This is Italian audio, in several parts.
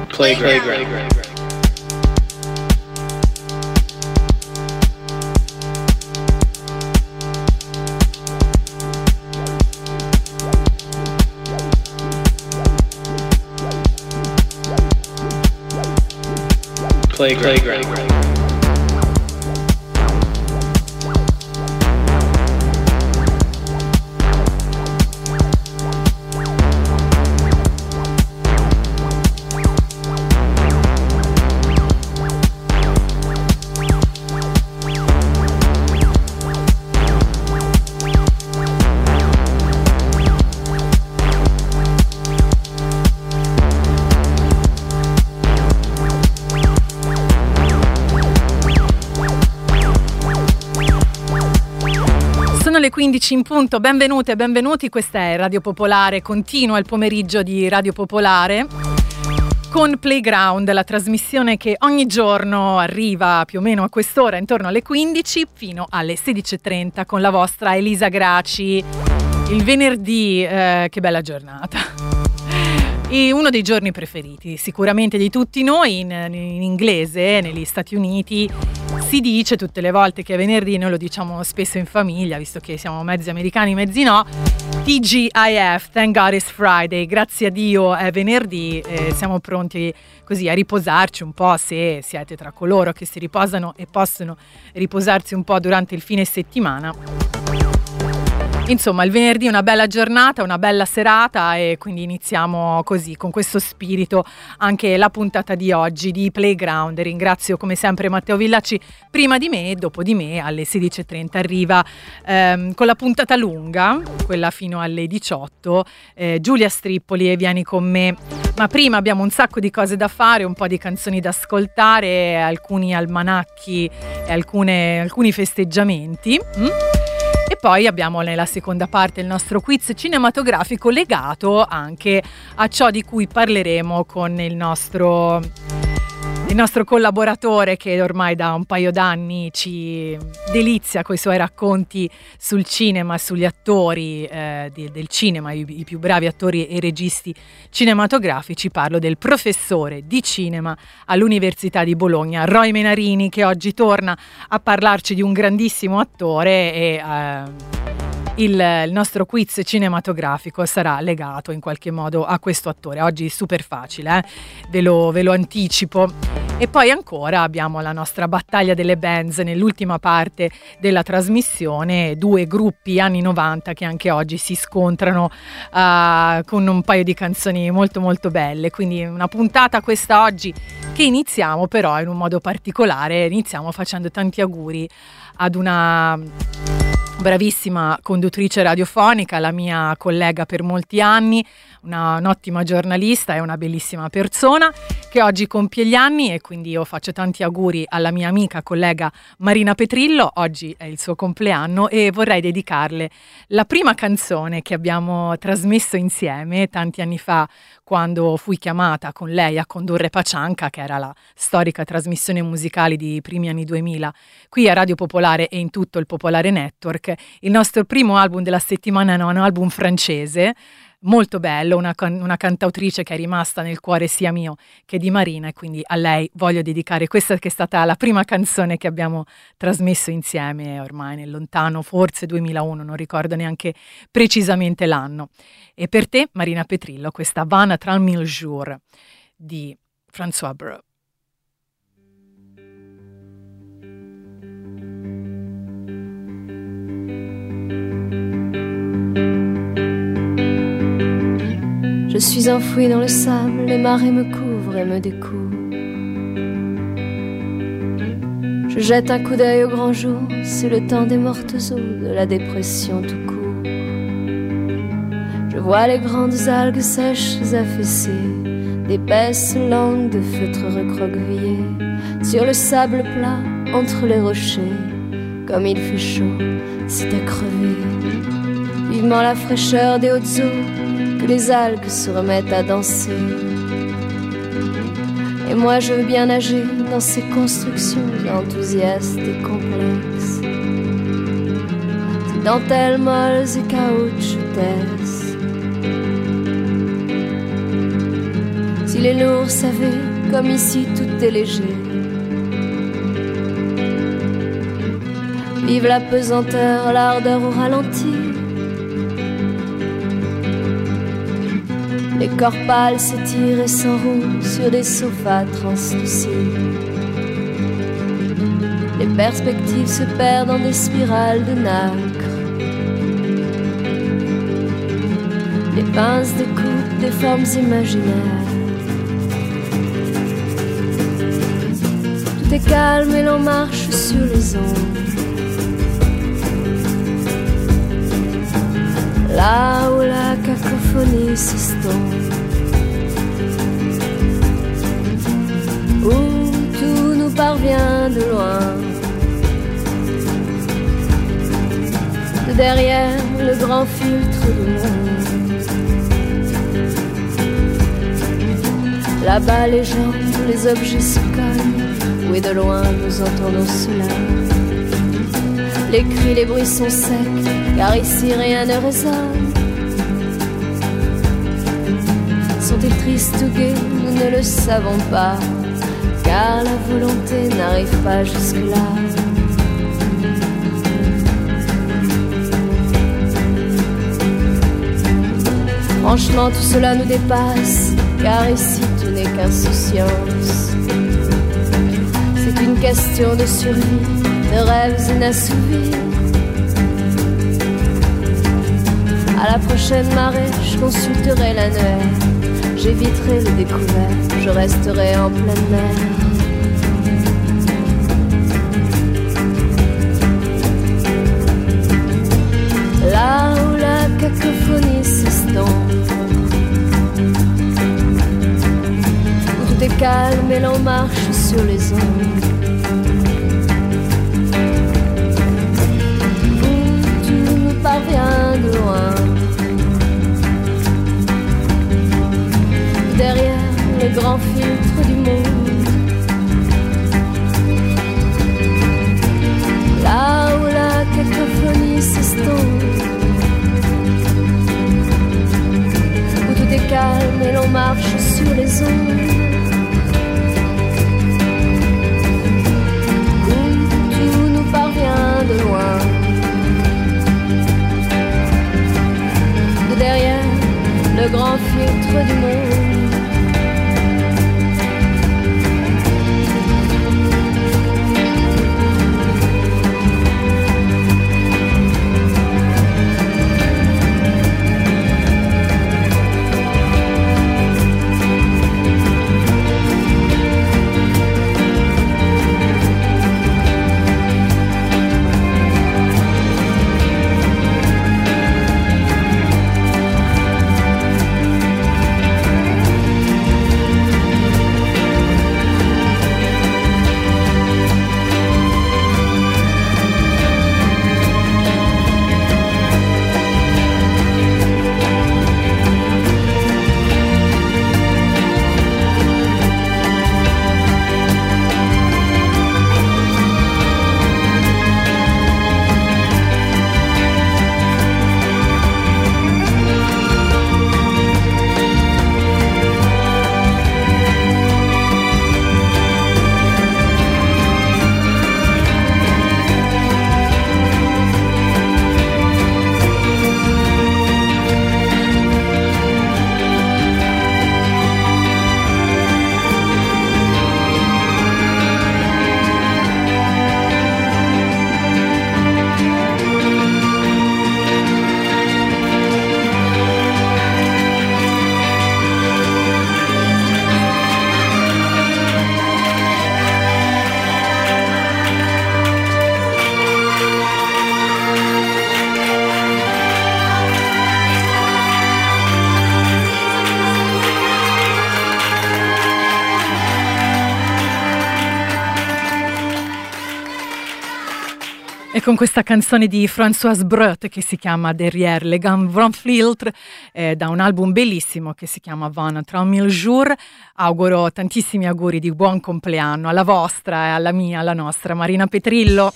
Playground. Playground. Le 15 in punto, benvenute e benvenuti, questa è Radio Popolare, continua il pomeriggio di Radio Popolare con Playground, la trasmissione che ogni giorno arriva più o meno a quest'ora, intorno alle 15 fino alle 16:30 con la vostra Elisa Graci. Il venerdì, che bella giornata! E uno dei giorni preferiti sicuramente di tutti noi. In inglese, negli Stati Uniti, si dice tutte le volte che è venerdì, noi lo diciamo spesso in famiglia, visto che siamo mezzi americani, mezzi no, TGIF, Thank God It's Friday, grazie a Dio è venerdì, siamo pronti così a riposarci un po', se siete tra coloro che si riposano e possono riposarsi un po' durante il fine settimana. Insomma, il venerdì è una bella giornata, una bella serata e quindi iniziamo così, con questo spirito, anche la puntata di oggi di Playground. Ringrazio come sempre Matteo Villacci prima di me e dopo di me alle 16:30 arriva con la puntata lunga, quella fino alle 18, Giulia Strippoli e Vieni con me. Ma prima abbiamo un sacco di cose da fare, un po' di canzoni da ascoltare, alcuni almanacchi e alcuni festeggiamenti. E poi abbiamo nella seconda parte il nostro quiz cinematografico legato anche a ciò di cui parleremo con il nostro collaboratore che ormai da un paio d'anni ci delizia con i suoi racconti sul cinema, sugli attori del cinema, i più bravi attori e registi cinematografici. Parlo del professore di cinema all'Università di Bologna, Roy Menarini, che oggi torna a parlarci di un grandissimo attore e il nostro quiz cinematografico sarà legato in qualche modo a questo attore. Oggi è super facile, ve lo anticipo. E poi ancora abbiamo la nostra battaglia delle bands nell'ultima parte della trasmissione, due gruppi anni 90 che anche oggi si scontrano con un paio di canzoni molto molto belle. Quindi una puntata questa oggi che iniziamo però in un modo particolare, iniziamo facendo tanti auguri ad una bravissima conduttrice radiofonica, la mia collega per molti anni, un'ottima giornalista e una bellissima persona che oggi compie gli anni, e quindi io faccio tanti auguri alla mia amica collega Marina Petrillo. Oggi è il suo compleanno e vorrei dedicarle la prima canzone che abbiamo trasmesso insieme tanti anni fa, quando fui chiamata con lei a condurre Pacianca, che era la storica trasmissione musicale di primi anni 2000 qui a Radio Popolare e in tutto il Popolare Network. Il nostro primo album della settimana è un album francese molto bello, una cantautrice che è rimasta nel cuore sia mio che di Marina, e quindi a lei voglio dedicare questa, che è stata la prima canzone che abbiamo trasmesso insieme ormai nel lontano, forse 2001, non ricordo neanche precisamente l'anno. E per te, Marina Petrillo, questa Vana 3000 jours di François Breu. Je suis enfoui dans le sable, les marées me couvrent et me découvrent. Je jette un coup d'œil au grand jour, c'est le temps des mortes eaux, de la dépression tout court. Je vois les grandes algues sèches affaissées, d'épaisses langues de feutre recroquevillées, sur le sable plat, entre les rochers. Comme il fait chaud, c'est à crever. Vivement la fraîcheur des hautes eaux, que les algues se remettent à danser. Et moi je veux bien nager dans ces constructions enthousiastes et complexes, ces dentelles molles et caoutchoutesques. Si il est lourd, savez, comme ici tout est léger. Vive la pesanteur, l'ardeur au ralenti. Les corps pâles s'étirent et s'enroulent sur des sofas translucides. Les perspectives se perdent dans des spirales de nacre. Les pinces découpent des formes imaginaires. Tout est calme et l'on marche sur les ondes. Là où la cacophonie s'estompe, où tout nous parvient de loin, de derrière le grand filtre du monde. Là-bas les gens, les objets se cognent, oui de loin nous entendons cela. Les cris, les bruits sont secs, car ici rien ne résonne. Sont-ils tristes ou gais, nous ne le savons pas, car la volonté n'arrive pas jusque-là. Franchement, tout cela nous dépasse, car ici tout n'est qu'insouciance. C'est une question de survie, de rêves inassouvis. À la prochaine marée, je consulterai l'annuaire. J'éviterai le découvert, je resterai en pleine mer. Là où la cacophonie s'estompe, où tout est calme et l'on marche sur les ondes. Parvient de loin, derrière le grand filtre du monde. Là où la cacophonie s'estompe, où tout est calme et l'on marche sur les ondes. Où tout nous parvient de loin, derrière le grand filtre du monde. E con questa canzone di Françoise Breut che si chiama Derrière le Grands Filtres, da un album bellissimo che si chiama 23 000 jours, auguro tantissimi auguri di buon compleanno alla vostra e alla mia, alla nostra Marina Petrillo.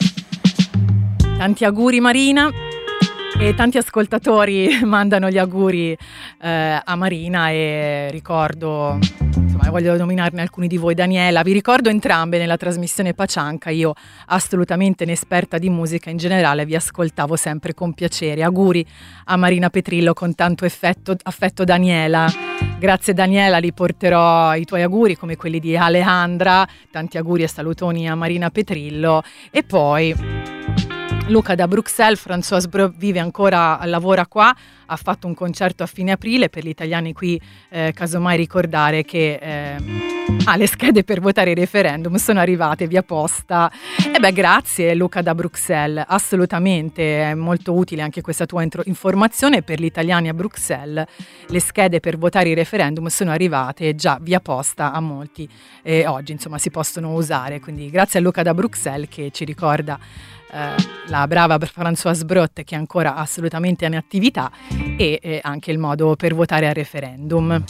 Tanti auguri Marina, e tanti ascoltatori mandano gli auguri a Marina, e ricordo insomma insomma voglio nominarne alcuni di voi. Daniela, vi ricordo entrambe nella trasmissione Pacianca, io assolutamente inesperta di musica in generale vi ascoltavo sempre con piacere. Auguri a Marina Petrillo con tanto affetto Daniela. Grazie Daniela, li porterò i tuoi auguri come quelli di Alejandra, tanti auguri e salutoni a Marina Petrillo. E poi Luca da Bruxelles, François Breu vive ancora, lavora qua, ha fatto un concerto a fine aprile. Per gli italiani qui casomai ricordare che le schede per votare il referendum sono arrivate via posta. E beh, grazie Luca da Bruxelles, assolutamente è molto utile anche questa tua informazione. Per gli italiani a Bruxelles le schede per votare il referendum sono arrivate già via posta a molti e oggi insomma si possono usare, quindi grazie a Luca da Bruxelles che ci ricorda la brava Françoise Brott, che è ancora assolutamente in attività, e anche il modo per votare al referendum.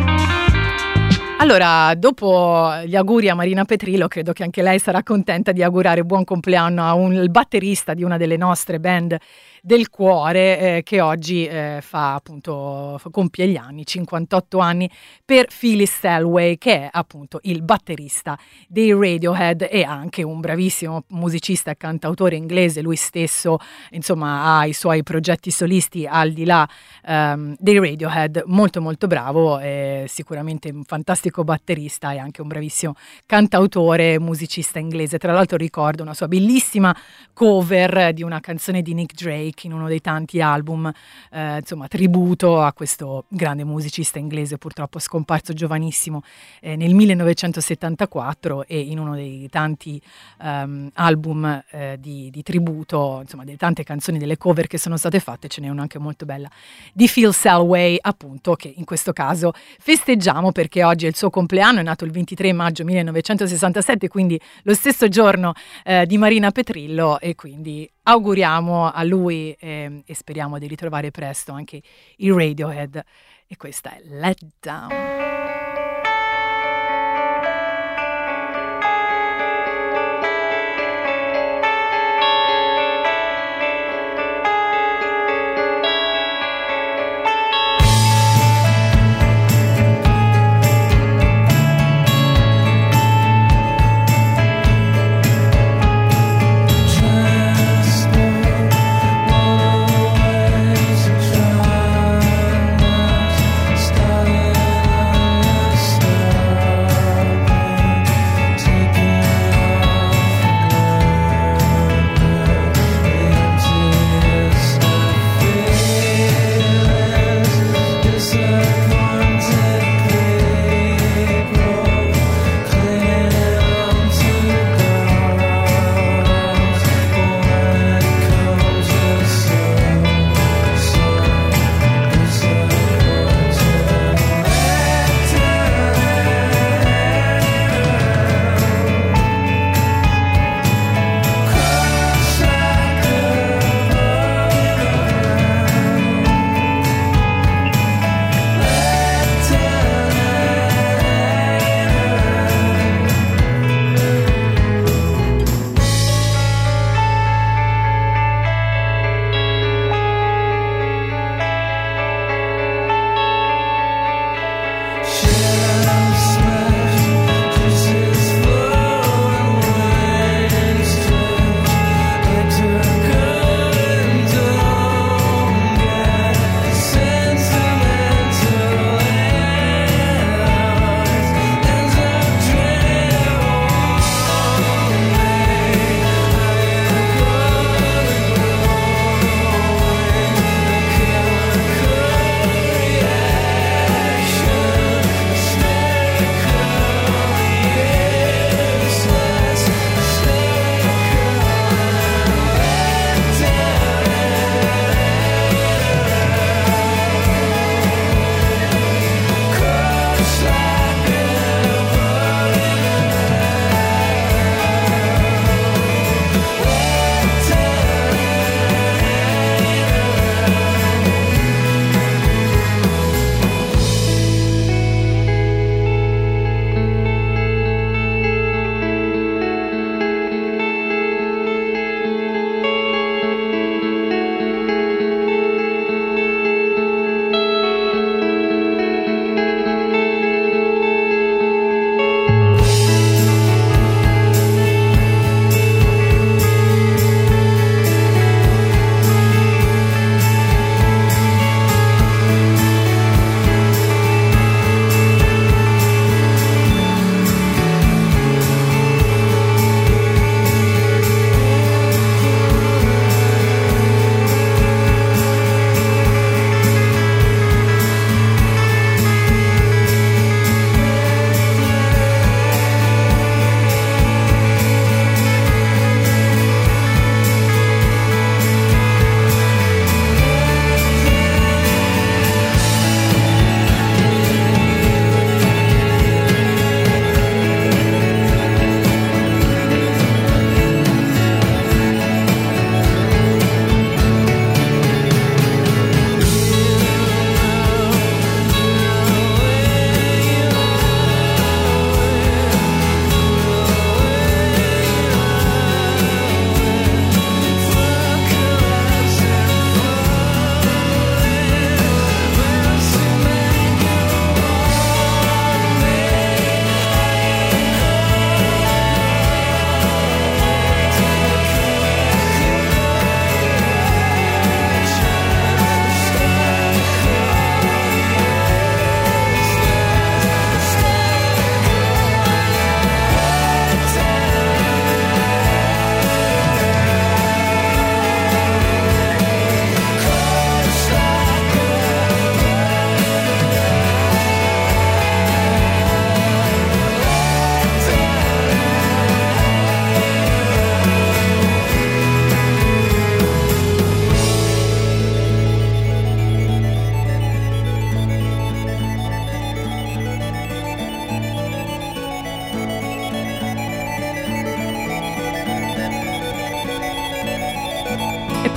Allora, dopo gli auguri a Marina Petrillo, credo che anche lei sarà contenta di augurare buon compleanno a il batterista di una delle nostre band del cuore, che oggi compie gli anni, 58 anni, per Philly Selway, che è appunto il batterista dei Radiohead e anche un bravissimo musicista e cantautore inglese. Lui stesso insomma ha i suoi progetti solisti al di là dei Radiohead, molto molto bravo, sicuramente un fantastico batterista e anche un bravissimo cantautore, musicista inglese. Tra l'altro ricordo una sua bellissima cover di una canzone di Nick Drake in uno dei tanti album, insomma tributo a questo grande musicista inglese purtroppo scomparso giovanissimo nel 1974, e in uno dei tanti album di tributo, insomma delle tante canzoni, delle cover che sono state fatte, ce n'è una anche molto bella di Phil Selway, appunto, che in questo caso festeggiamo perché oggi è il suo compleanno, è nato il 23 maggio 1967, quindi lo stesso giorno di Marina Petrillo, e quindi auguriamo a lui e speriamo di ritrovare presto anche i Radiohead. E questa è Let Down. Started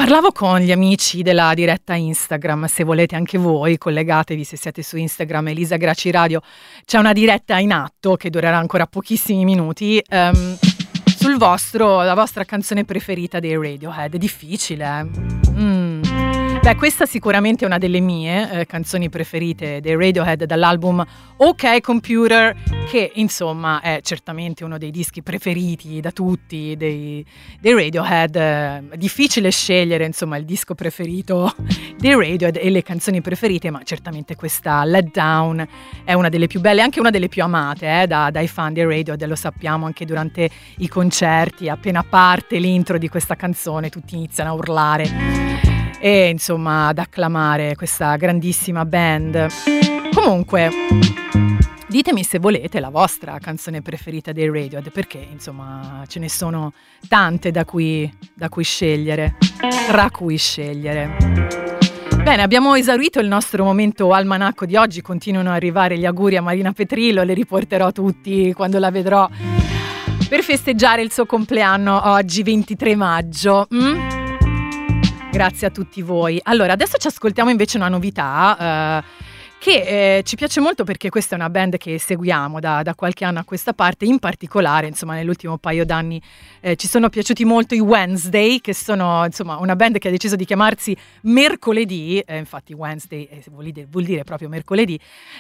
Parlavo con gli amici della diretta Instagram, se volete anche voi collegatevi se siete su Instagram, Elisa Graci Radio, c'è una diretta in atto che durerà ancora pochissimi minuti, sul la vostra canzone preferita dei Radiohead. È difficile, Beh, questa sicuramente è una delle mie canzoni preferite dei Radiohead dall'album OK Computer, che insomma è certamente uno dei dischi preferiti da tutti dei Radiohead. È difficile scegliere insomma il disco preferito dei Radiohead e le canzoni preferite, ma certamente questa Let Down è una delle più belle, anche una delle più amate dai fan dei Radiohead, lo sappiamo anche durante i concerti. Appena parte l'intro di questa canzone tutti iniziano a urlare e insomma ad acclamare questa grandissima band. Comunque ditemi se volete la vostra canzone preferita dei Radiohead, perché insomma ce ne sono tante da cui scegliere, tra cui scegliere. Bene, abbiamo esaurito il nostro momento almanacco di oggi, continuano ad arrivare gli auguri a Marina Petrillo, le riporterò tutti quando la vedrò per festeggiare il suo compleanno oggi 23 maggio. Grazie a tutti voi. Allora, adesso ci ascoltiamo invece una novità che ci piace molto, perché questa è una band che seguiamo da qualche anno a questa parte. In particolare, insomma, nell'ultimo paio d'anni ci sono piaciuti molto i Wednesday, che sono insomma una band che ha deciso di chiamarsi Mercoledì, infatti Wednesday vuol dire proprio mercoledì,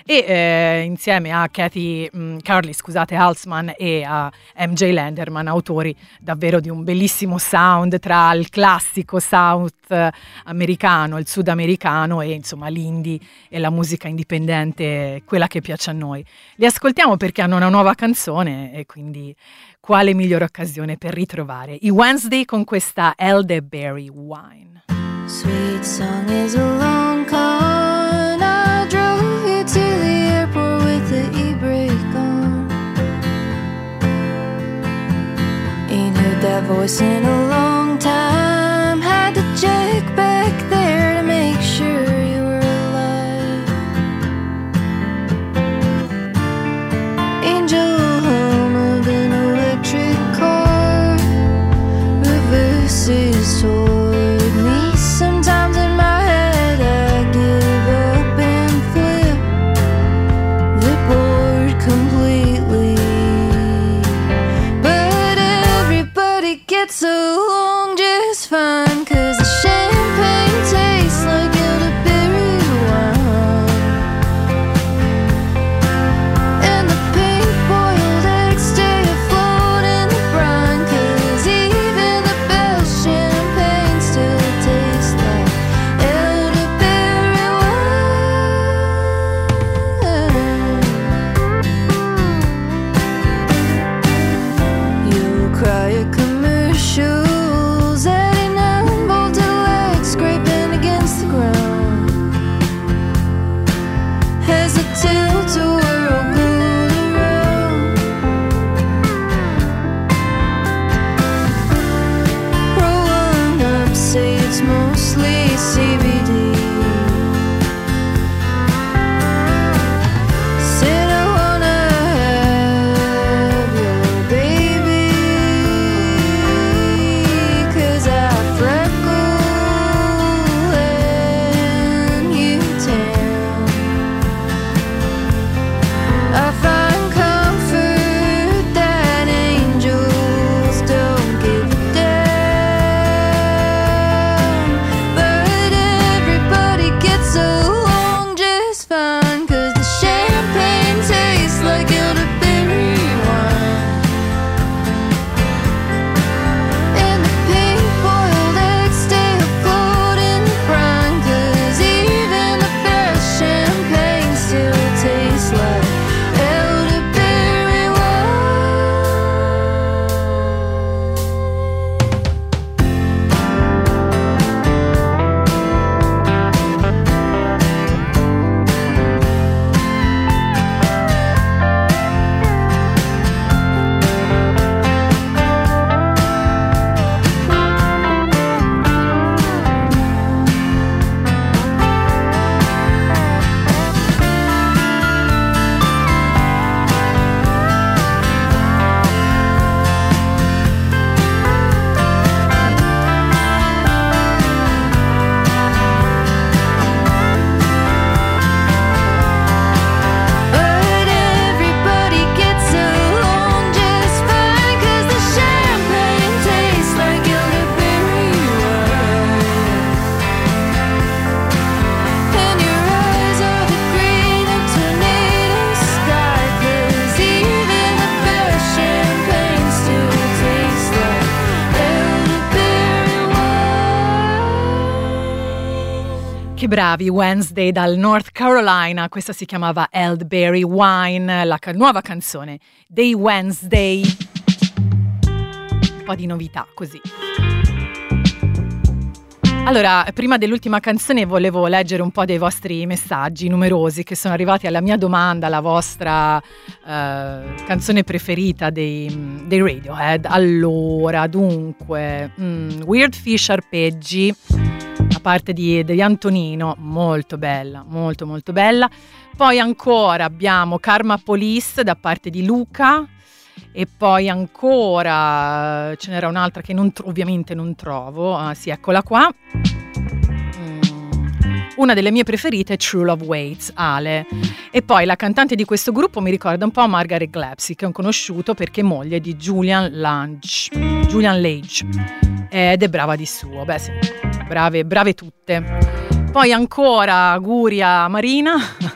e insieme a Carly Halsman e a MJ Lenderman, autori davvero di un bellissimo sound tra il classico south americano, il sudamericano e insomma l'indie e la musica indipendente, quella che piace a noi. Li ascoltiamo perché hanno una nuova canzone e quindi quale migliore occasione per ritrovare i Wednesday con questa Elderberry Wine. Sweet song is a long con. I drove you to the airport with the e-brake on. Ain't heard that voice in a long time. Had to check back there to make sure you were alive. Angel hum of an electric car reverses toward me. Sometimes in my head I give up and flip the board completely. But everybody gets along just fine, 'cause the champagne tastes like elderberry wine, and the pink-boiled eggs stay afloat in the brine, 'cause even the best champagne still tastes like elderberry wine. You'll cry at commercials, 89-volt legs scraping against the ground, as the tilt-a-whirl goes around. Roll up, say it's mostly CBD. Said I wanna have your baby, 'cause I freckle and you tan. Che bravi, Wednesday dal North Carolina, questa si chiamava Elderberry Wine, la nuova canzone dei Wednesday. Un po' di novità così. Allora, prima dell'ultima canzone volevo leggere un po' dei vostri messaggi numerosi che sono arrivati alla mia domanda, la vostra canzone preferita dei Radiohead. Allora, dunque, Weird Fish Arpeggi, da parte di Antonino, molto bella, molto molto bella. Poi ancora abbiamo Karma Police da parte di Luca. E poi ancora ce n'era un'altra che ovviamente non trovo. Sì, eccola qua. Una delle mie preferite è True Love Waits, Ale. E poi la cantante di questo gruppo mi ricorda un po' Margaret Glepsy, che ho conosciuto perché è moglie di Julian Lage. Ed è brava di suo. Beh sì, brave tutte. Poi ancora auguri a Marina.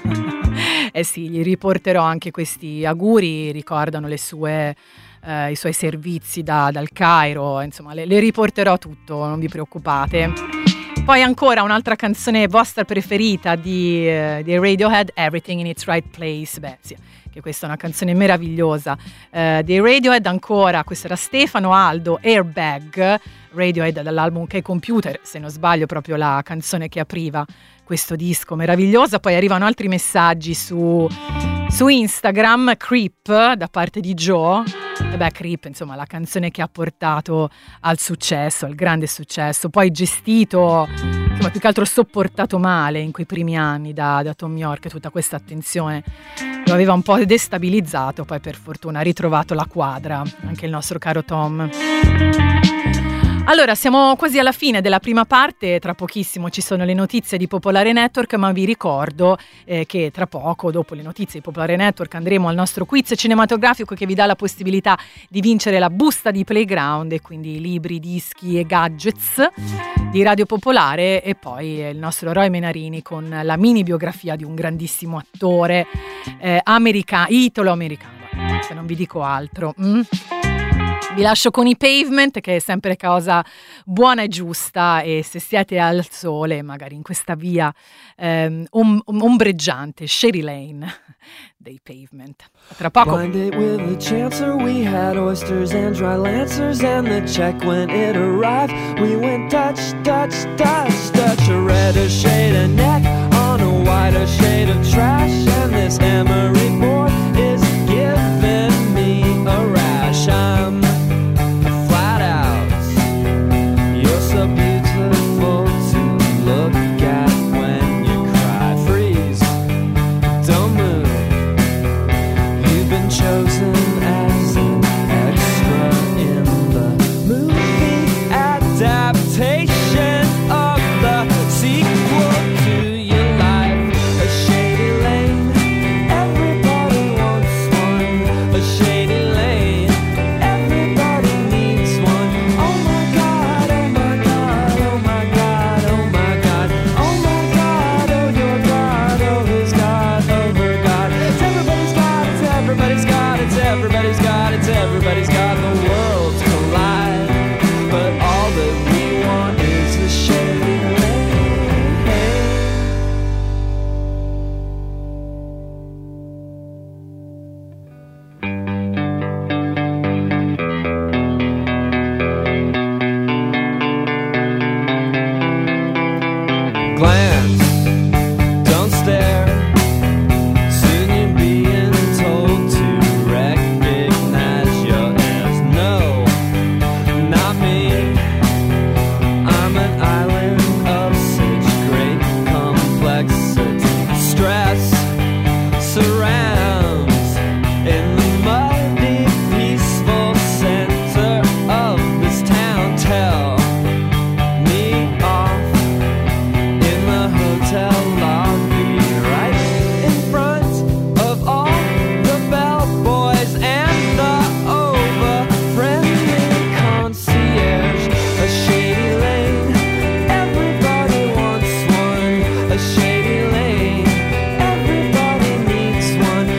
Eh sì, gli riporterò anche questi auguri, ricordano i suoi servizi dal Cairo, insomma le riporterò tutto, non vi preoccupate. Poi ancora un'altra canzone vostra preferita di Radiohead, Everything in Its Right Place. Beh sì, che questa è una canzone meravigliosa dei Radiohead. Ancora, questo era Stefano Aldo, Airbag, Radiohead dall'album Che Computer, se non sbaglio proprio la canzone che apriva questo disco meravigliosa. Poi arrivano altri messaggi su Instagram, Creep da parte di Joe. E beh, Creep, insomma, la canzone che ha portato al successo, al grande successo, poi gestito, insomma, più che altro sopportato male in quei primi anni da Tom York. Tutta questa attenzione lo aveva un po' destabilizzato, poi per fortuna ha ritrovato la quadra anche il nostro caro Tom. Allora, siamo quasi alla fine della prima parte, tra pochissimo ci sono le notizie di Popolare Network, ma vi ricordo che tra poco, dopo le notizie di Popolare Network, andremo al nostro quiz cinematografico che vi dà la possibilità di vincere la busta di Playground e quindi libri, dischi e gadgets di Radio Popolare, e poi il nostro Roy Menarini con la mini biografia di un grandissimo attore italo-americano, se non vi dico altro. Vi lascio con i Pavement, che è sempre cosa buona e giusta, e se siete al sole, magari in questa via ombreggiante, Shady Lane dei Pavement. A tra poco. Blind date with the chancer, we had oysters and dry lancers, and the check when it arrived, we went Dutch, Dutch, Dutch, Dutch. A redder shade of neck on a whiter shade of trash, and this emery board is giving me a rash. I'm flat out, you're so beautiful to look at when you cry. Freeze, don't move, you've been chosen as an extra in the movie adaptation of the sequel to your life. A shady lane, everybody wants one. A shady lane, everybody needs one. Oh my God, oh my God, oh my God, oh my God, oh my God, oh your God, oh his God, oh her God. It's everybody's God, it's everybody's God, it's everybody's God, it's everybody's God. The worlds collide, but all that we want is a shady lane. Glance, don't stare. Soon you're being told to recognize your heirs. No, not me. I'm an island of such great complexity. Stress surrounds in the muddy, peaceful center of this town. Tell me off in the hotel lobby, right in front of all the bellboys and the over-friendly concierge. A shady lane, everybody wants one. A shady lane, everybody needs one.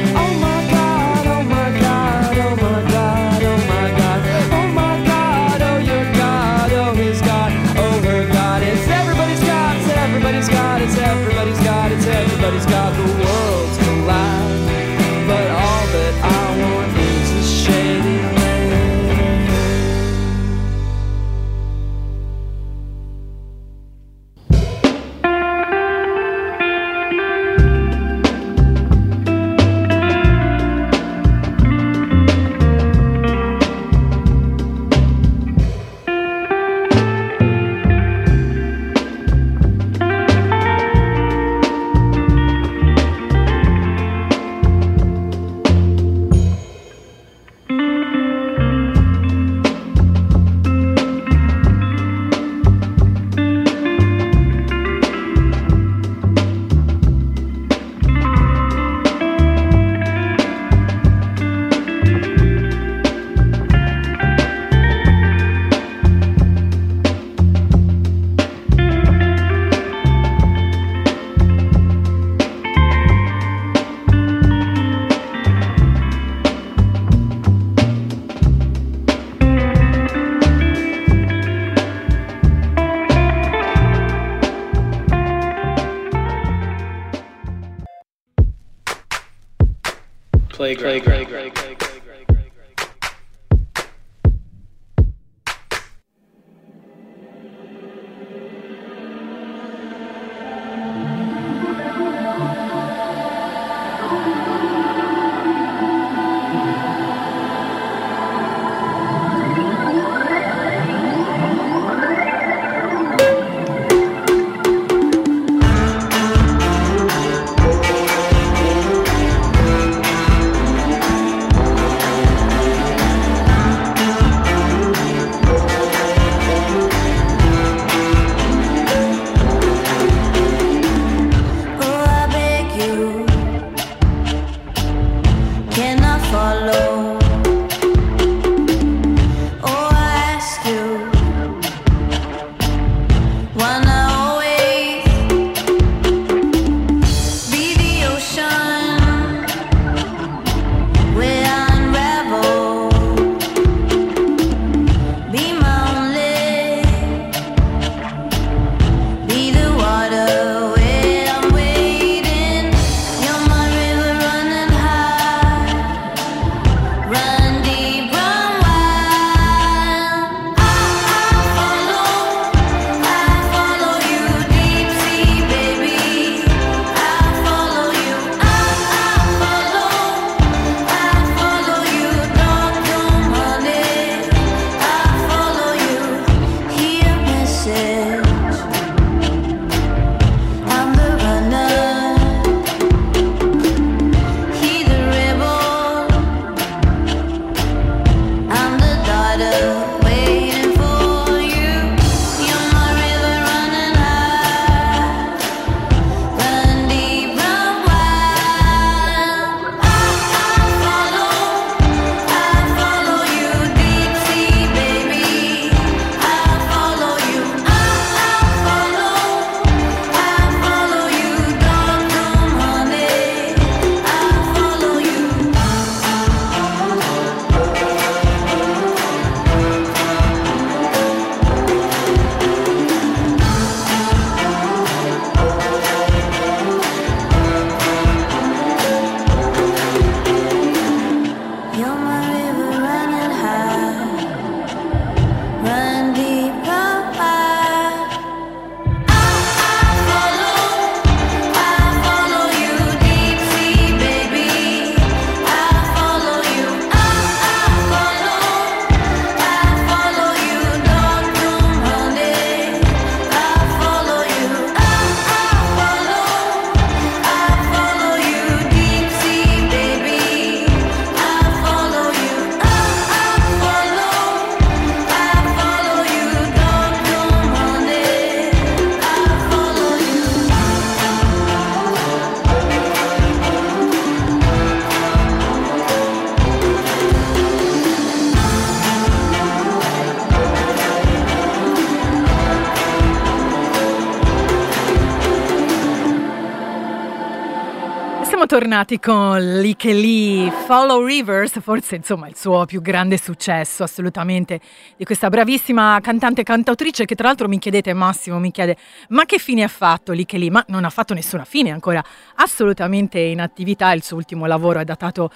Tornati con Lykke Li, Follow Rivers, forse insomma il suo più grande successo assolutamente di questa bravissima cantante e cantautrice che tra l'altro Massimo mi chiede ma che fine ha fatto Lykke Li? Ma non ha fatto nessuna fine, è ancora assolutamente in attività, il suo ultimo lavoro è datato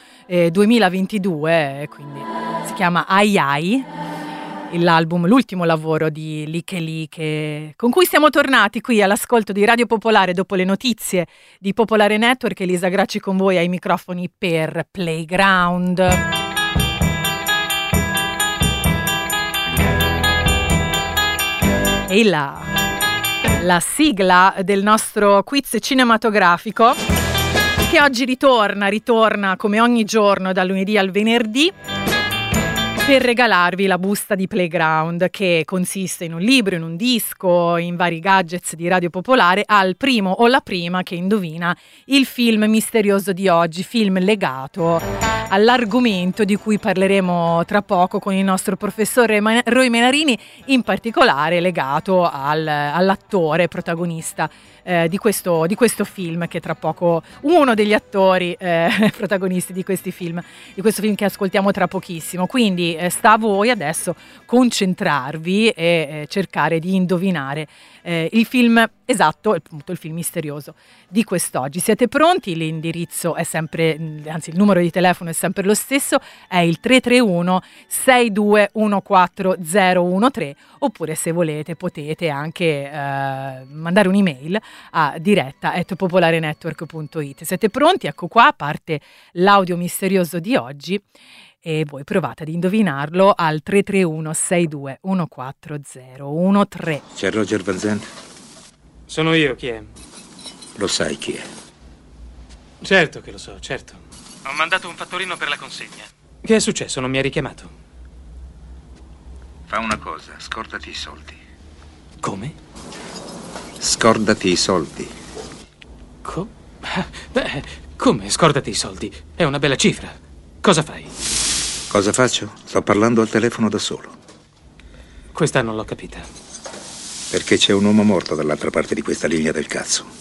2022, quindi si chiama Ai Ai. L'album, l'ultimo lavoro di Lykke Li con cui siamo tornati qui all'ascolto di Radio Popolare dopo le notizie di Popolare Network. Elisa Gracci con voi ai microfoni per Playground. E la sigla del nostro quiz cinematografico che oggi ritorna come ogni giorno dal lunedì al venerdì per regalarvi la busta di Playground, che consiste in un libro, in un disco, in vari gadgets di Radio Popolare, al primo o la prima che indovina il film misterioso di oggi, film legato all'argomento di cui parleremo tra poco con il nostro professore Roy Menarini, in particolare legato all'attore protagonista di questo film, che tra poco uno degli attori protagonisti di questo film che ascoltiamo tra pochissimo. Quindi sta a voi adesso concentrarvi e cercare di indovinare il film esatto, appunto il film misterioso di quest'oggi. Siete pronti? L'indirizzo è sempre, anzi il numero di telefono è sempre lo stesso, è il 331 6214013, oppure se volete potete anche mandare un'email a diretta@popolarenetwork.it. Siete pronti? Ecco qua, parte l'audio misterioso di oggi e voi provate ad indovinarlo al 331 6214013. C'è Roger Van Zandt? Sono io, chi è? Lo sai chi è? Certo che lo so, certo. Ho mandato un fattorino per la consegna. Che è successo? Non mi ha richiamato? Fa una cosa, scordati i soldi. Come? Scordati i soldi. Come scordati i soldi? È una bella cifra. Cosa fai? Cosa faccio? Sto parlando al telefono da solo. Questa non l'ho capita. Perché c'è un uomo morto dall'altra parte di questa linea del cazzo.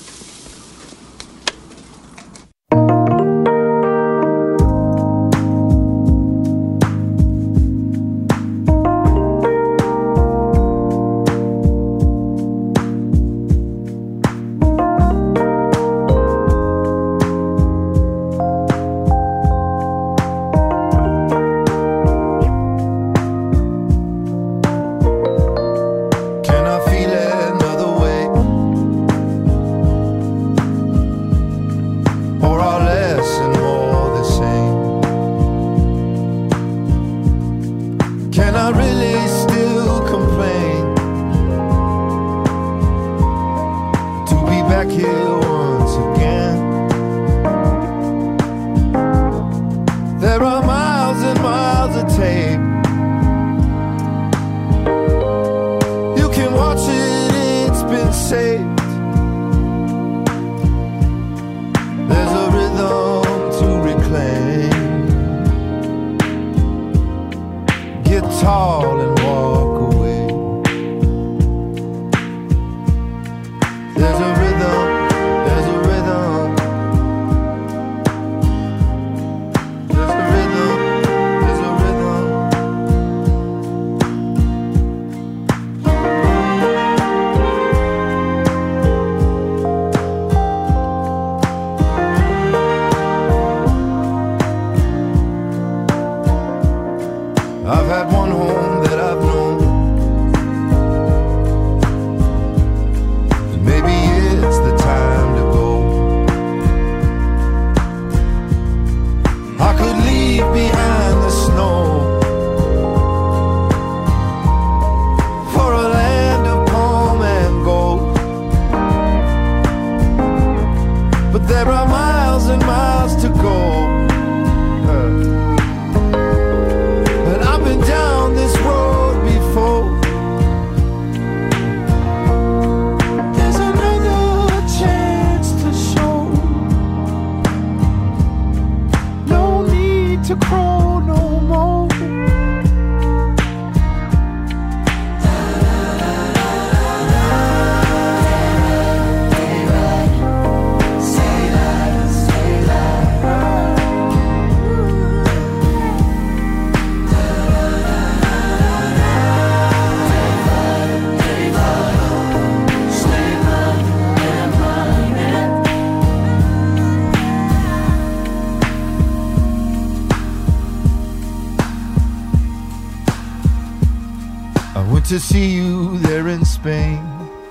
To see you there in Spain.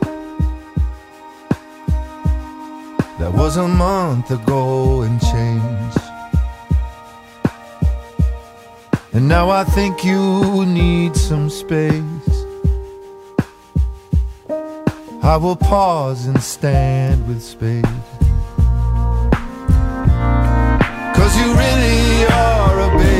That was a month ago and change. And now I think you need some space. I will pause and stand with space. 'Cause you really are a babe.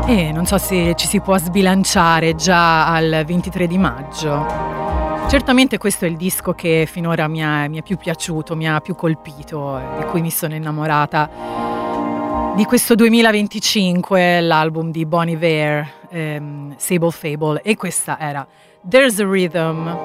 E non so se ci si può sbilanciare già al 23 di maggio. Certamente questo è il disco che finora mi è più piaciuto, mi ha più colpito, di cui mi sono innamorata. Di questo 2025, l'album di Bon Iver, Sable Fable, e questa era There's a Rhythm.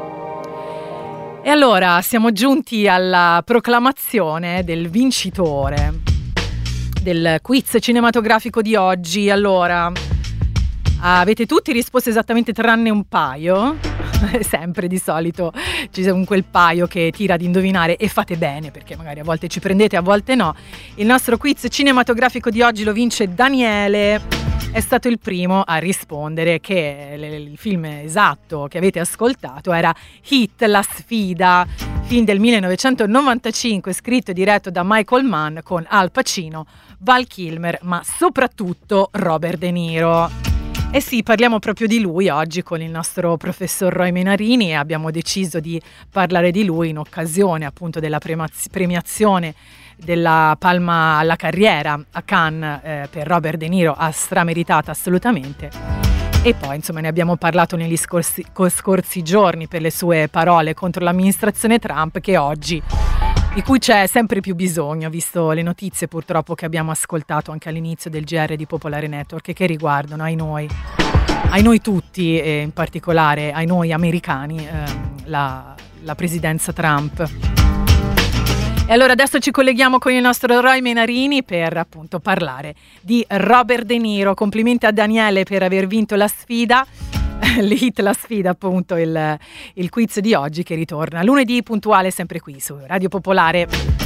E allora siamo giunti alla proclamazione del vincitore del quiz cinematografico di oggi. Allora, avete tutti risposto esattamente tranne un paio. Sempre di solito ci sono quel paio che tira ad indovinare, e fate bene perché magari a volte ci prendete, a volte no. Il nostro quiz cinematografico di oggi lo vince Daniele. È stato il primo a rispondere che il film esatto che avete ascoltato era Heat, la sfida, film del 1995 scritto e diretto da Michael Mann con Al Pacino, Val Kilmer, ma soprattutto Robert De Niro. Eh sì, parliamo proprio di lui oggi con il nostro professor Roy Menarini, e abbiamo deciso di parlare di lui in occasione appunto della premiazione della Palma alla carriera a Cannes per Robert De Niro, strameritata assolutamente. E poi insomma ne abbiamo parlato negli scorsi giorni per le sue parole contro l'amministrazione Trump, di cui c'è sempre più bisogno, visto le notizie purtroppo che abbiamo ascoltato anche all'inizio del GR di Popolare Network, che riguardano ai noi tutti, e in particolare ai noi americani, la presidenza Trump. E allora adesso ci colleghiamo con il nostro Roy Menarini per appunto parlare di Robert De Niro. Complimenti a Daniele per aver vinto la sfida. L'hit, la sfida, appunto, il quiz di oggi che ritorna lunedì puntuale sempre qui su Radio Popolare.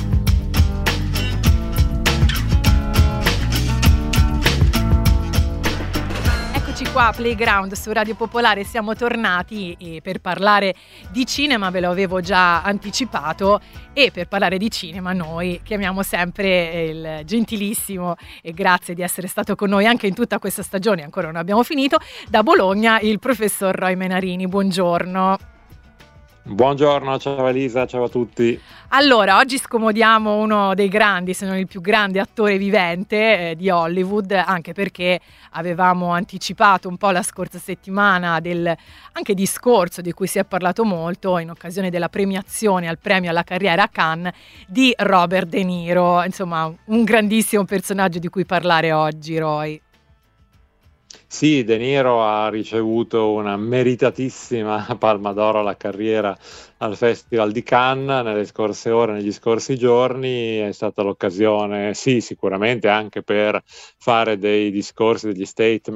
Qua Playground su Radio Popolare, siamo tornati per parlare di cinema, ve lo avevo già anticipato, e per parlare di cinema noi chiamiamo sempre il gentilissimo, e grazie di essere stato con noi anche in tutta questa stagione, ancora non abbiamo finito, da Bologna, il professor Roy Menarini. Buongiorno. Buongiorno, ciao Elisa, ciao a tutti. Allora, oggi scomodiamo uno dei grandi, se non il più grande attore vivente di Hollywood, anche perché avevamo anticipato un po' la scorsa settimana del anche discorso di cui si è parlato molto in occasione della premiazione al premio alla carriera a Cannes di Robert De Niro. Insomma, un grandissimo personaggio di cui parlare oggi, Roy. Sì, De Niro ha ricevuto una meritatissima Palma d'Oro alla carriera al Festival di Cannes nelle scorse ore, negli scorsi giorni. È stata l'occasione, sì, sicuramente anche per fare dei discorsi, degli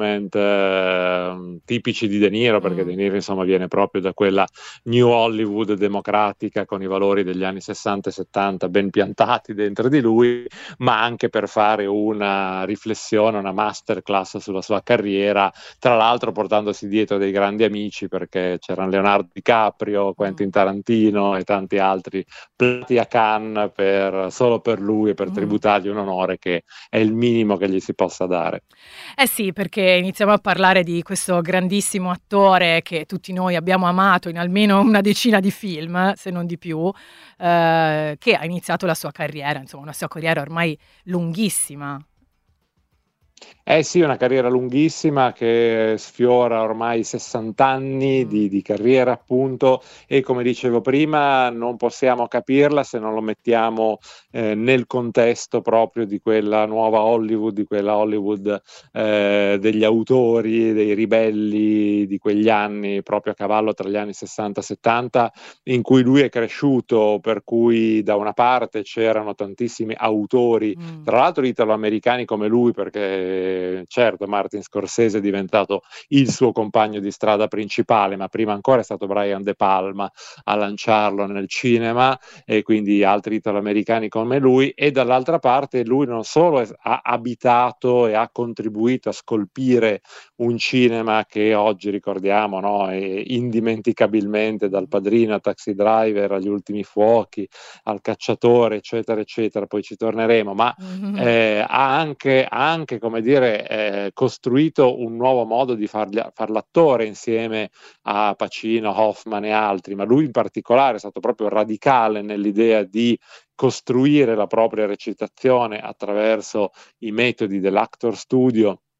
statement tipici di De Niro, perché De Niro insomma viene proprio da quella New Hollywood democratica con i valori degli anni 60 e 70 ben piantati dentro di lui, ma anche per fare una riflessione, una masterclass sulla sua carriera, tra l'altro portandosi dietro dei grandi amici, perché c'erano Leonardo DiCaprio, Quentin Tarantino e tanti altri plati a Cannes solo per lui e per tributargli un onore che è il minimo che gli si possa dare. Eh sì, perché iniziamo a parlare di questo grandissimo attore che tutti noi abbiamo amato in almeno una decina di film, se non di più, che ha iniziato la sua carriera, insomma una sua carriera ormai lunghissima. Eh sì, una carriera lunghissima che sfiora ormai 60 anni di carriera, appunto, e come dicevo prima non possiamo capirla se non lo mettiamo nel contesto proprio di quella nuova Hollywood, di quella Hollywood degli autori, dei ribelli di quegli anni, proprio a cavallo tra gli anni 60 e 70, in cui lui è cresciuto, per cui da una parte c'erano tantissimi autori, tra l'altro italo-americani come lui, perché certo Martin Scorsese è diventato il suo compagno di strada principale, ma prima ancora è stato Brian De Palma a lanciarlo nel cinema, e quindi altri italo-americani come lui. E dall'altra parte lui non solo ha abitato e ha contribuito a scolpire un cinema che oggi ricordiamo, no? Indimenticabilmente, dal Padrino a Taxi Driver agli Ultimi Fuochi al Cacciatore, eccetera eccetera, poi ci torneremo, ma ha anche come dire costruito un nuovo modo di far l'attore insieme a Pacino, Hoffman e altri, ma lui in particolare è stato proprio radicale nell'idea di costruire la propria recitazione attraverso i metodi dell'actor studio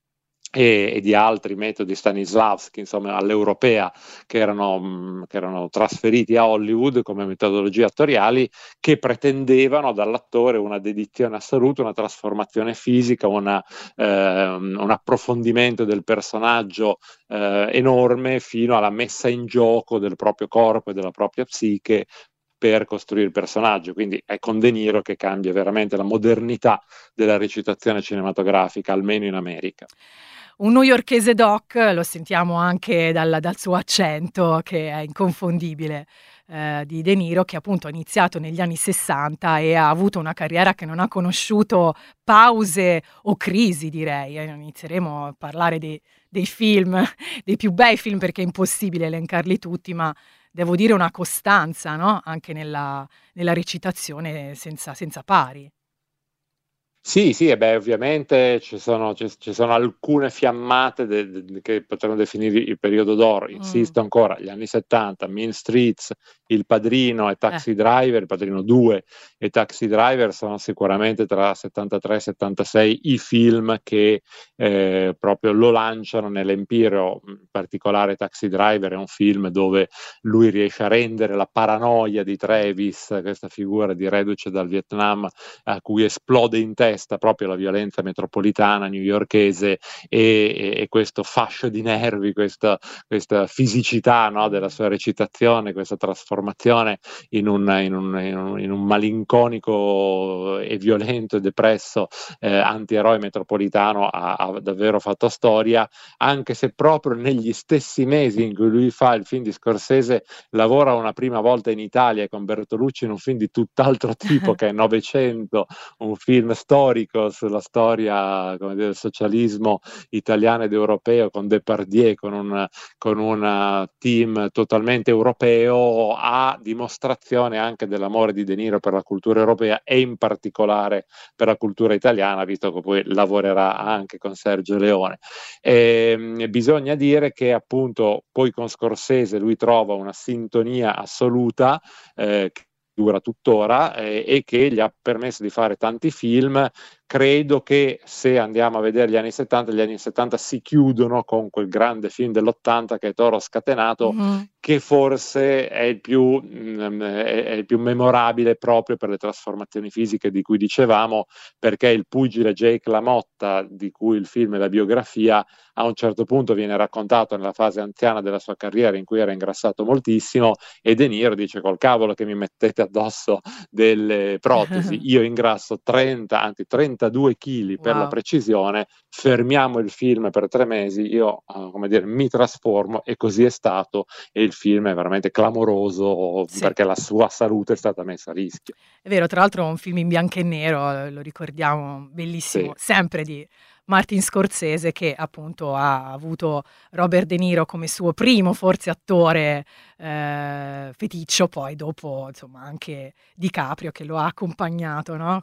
e di altri metodi Stanislavski, insomma, all'europea, che erano trasferiti a Hollywood come metodologie attoriali, che pretendevano dall'attore una dedizione assoluta, una trasformazione fisica, un approfondimento del personaggio enorme, fino alla messa in gioco del proprio corpo e della propria psiche per costruire il personaggio. Quindi è con De Niro che cambia veramente la modernità della recitazione cinematografica, almeno in America. Un newyorkese doc, lo sentiamo anche dal suo accento che è inconfondibile, di De Niro, che appunto ha iniziato negli anni 60 e ha avuto una carriera che non ha conosciuto pause o crisi, direi. Inizieremo a parlare dei film, dei più bei film, perché è impossibile elencarli tutti, ma devo dire una costanza, no? Anche nella recitazione senza pari. Sì, sì, e beh, ovviamente ci sono alcune fiammate che potremmo definire il periodo d'oro. Insisto ancora, gli anni 70, Mean Streets, Il Padrino e Taxi Driver, Il Padrino 2 e Taxi Driver sono sicuramente tra 73 e 76 i film che proprio lo lanciano nell'empireo. In particolare Taxi Driver è un film dove lui riesce a rendere la paranoia di Travis, questa figura di reduce dal Vietnam, a cui esplode in testa proprio la violenza metropolitana newyorkese e questo fascio di nervi, questa fisicità, no, della sua recitazione, questa trasformazione in un malinconico e violento e depresso antieroe metropolitano ha davvero fatto storia, anche se proprio negli stessi mesi in cui lui fa il film di Scorsese lavora una prima volta in Italia con Bertolucci in un film di tutt'altro tipo che è Novecento, un film storico sulla storia, come dire, del socialismo italiano ed europeo, con Depardieu, con un team totalmente europeo, a dimostrazione anche dell'amore di De Niro per la cultura europea e in particolare per la cultura italiana, visto che poi lavorerà anche con Sergio Leone. Bisogna dire che appunto poi con Scorsese lui trova una sintonia assoluta che dura tuttora e che gli ha permesso di fare tanti film. Credo che se andiamo a vedere gli anni 70 si chiudono con quel grande film dell'80 che è Toro Scatenato, che forse è il più memorabile proprio per le trasformazioni fisiche di cui dicevamo, perché il pugile Jake LaMotta, di cui il film è la biografia, a un certo punto viene raccontato nella fase anziana della sua carriera in cui era ingrassato moltissimo, e De Niro dice: col cavolo che mi mettete addosso delle protesi, io ingrasso 32 kg per la precisione, fermiamo il film per 3 mesi, io mi trasformo, e così è stato, e il film è veramente clamoroso perché la sua salute è stata messa a rischio. È vero, tra l'altro è un film in bianco e nero, lo ricordiamo, bellissimo, sempre di Martin Scorsese, che appunto ha avuto Robert De Niro come suo primo forse attore feticcio, poi dopo insomma anche DiCaprio che lo ha accompagnato, no?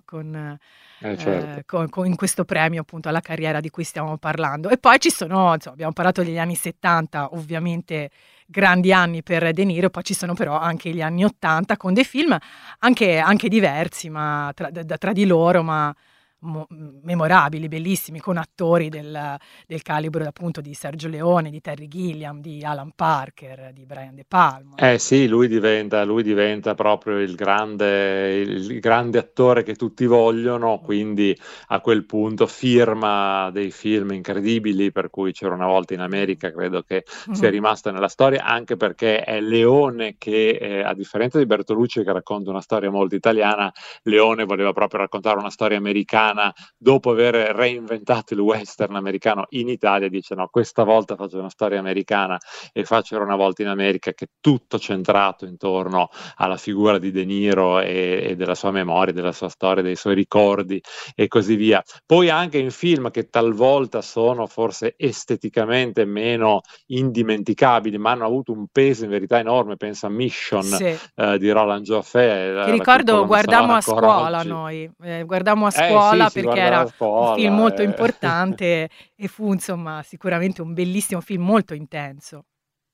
In questo premio appunto alla carriera di cui stiamo parlando. E poi ci sono, insomma, abbiamo parlato degli anni 70, ovviamente grandi anni per De Niro, poi ci sono però anche gli anni 80 con dei film anche diversi, ma tra di loro, ma memorabili, bellissimi, con attori del calibro appunto di Sergio Leone, di Terry Gilliam, di Alan Parker, di Brian De Palma. Sì, lui diventa proprio il grande attore che tutti vogliono, quindi a quel punto firma dei film incredibili, per cui C'era una volta in America credo che sia rimasto nella storia, anche perché è Leone che, a differenza di Bertolucci che racconta una storia molto italiana, Leone voleva proprio raccontare una storia americana. Dopo aver reinventato il western americano in Italia, dice: no, questa volta faccio una storia americana e faccio Una volta in America, che è tutto centrato intorno alla figura di De Niro e della sua memoria, della sua storia, dei suoi ricordi e così via. Poi anche in film che talvolta sono forse esteticamente meno indimenticabili, ma hanno avuto un peso in verità enorme. Pensa a Mission di Roland Joffé, che ricordo guardammo a scuola noi, guardammo a scuola perché era un film molto importante e fu insomma sicuramente un bellissimo film molto intenso.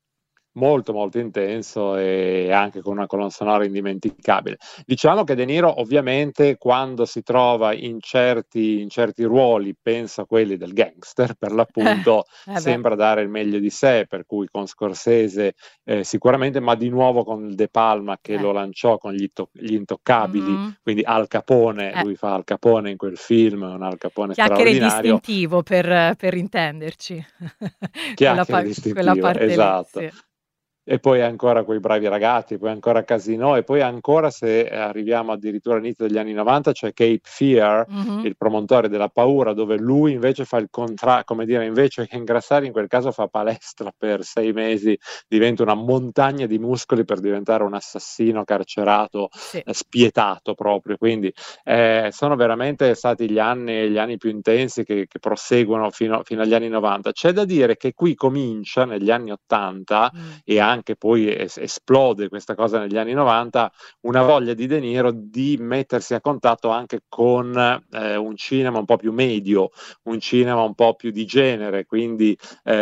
molto molto intenso e anche con una colonna sonora indimenticabile. Diciamo che De Niro ovviamente quando si trova in certi ruoli, penso a quelli del gangster per l'appunto, sembra dare il meglio di sé, per cui con Scorsese sicuramente, ma di nuovo con De Palma che lo lanciò con gli Intoccabili, quindi Al Capone, lui fa Al Capone in quel film, un Al Capone Chiacchiere straordinario. distintivo per intenderci. Chiacchiere distintivo, quella parte esatto. lì, sì. E poi ancora Quei bravi ragazzi, poi ancora Casino, e poi ancora, se arriviamo addirittura all'inizio degli anni 90, c'è Cape Fear, il promontore della paura, dove lui invece fa il contrario, come dire, invece che ingrassare in quel caso fa palestra per 6 mesi, diventa una montagna di muscoli per diventare un assassino carcerato, spietato proprio. Quindi sono veramente stati gli anni più intensi che proseguono fino agli anni 90. C'è da dire che qui comincia negli anni 80 e anche poi esplode questa cosa negli anni 90, una voglia di De Niro di mettersi a contatto anche con un cinema un po' più medio, un cinema un po' più di genere, quindi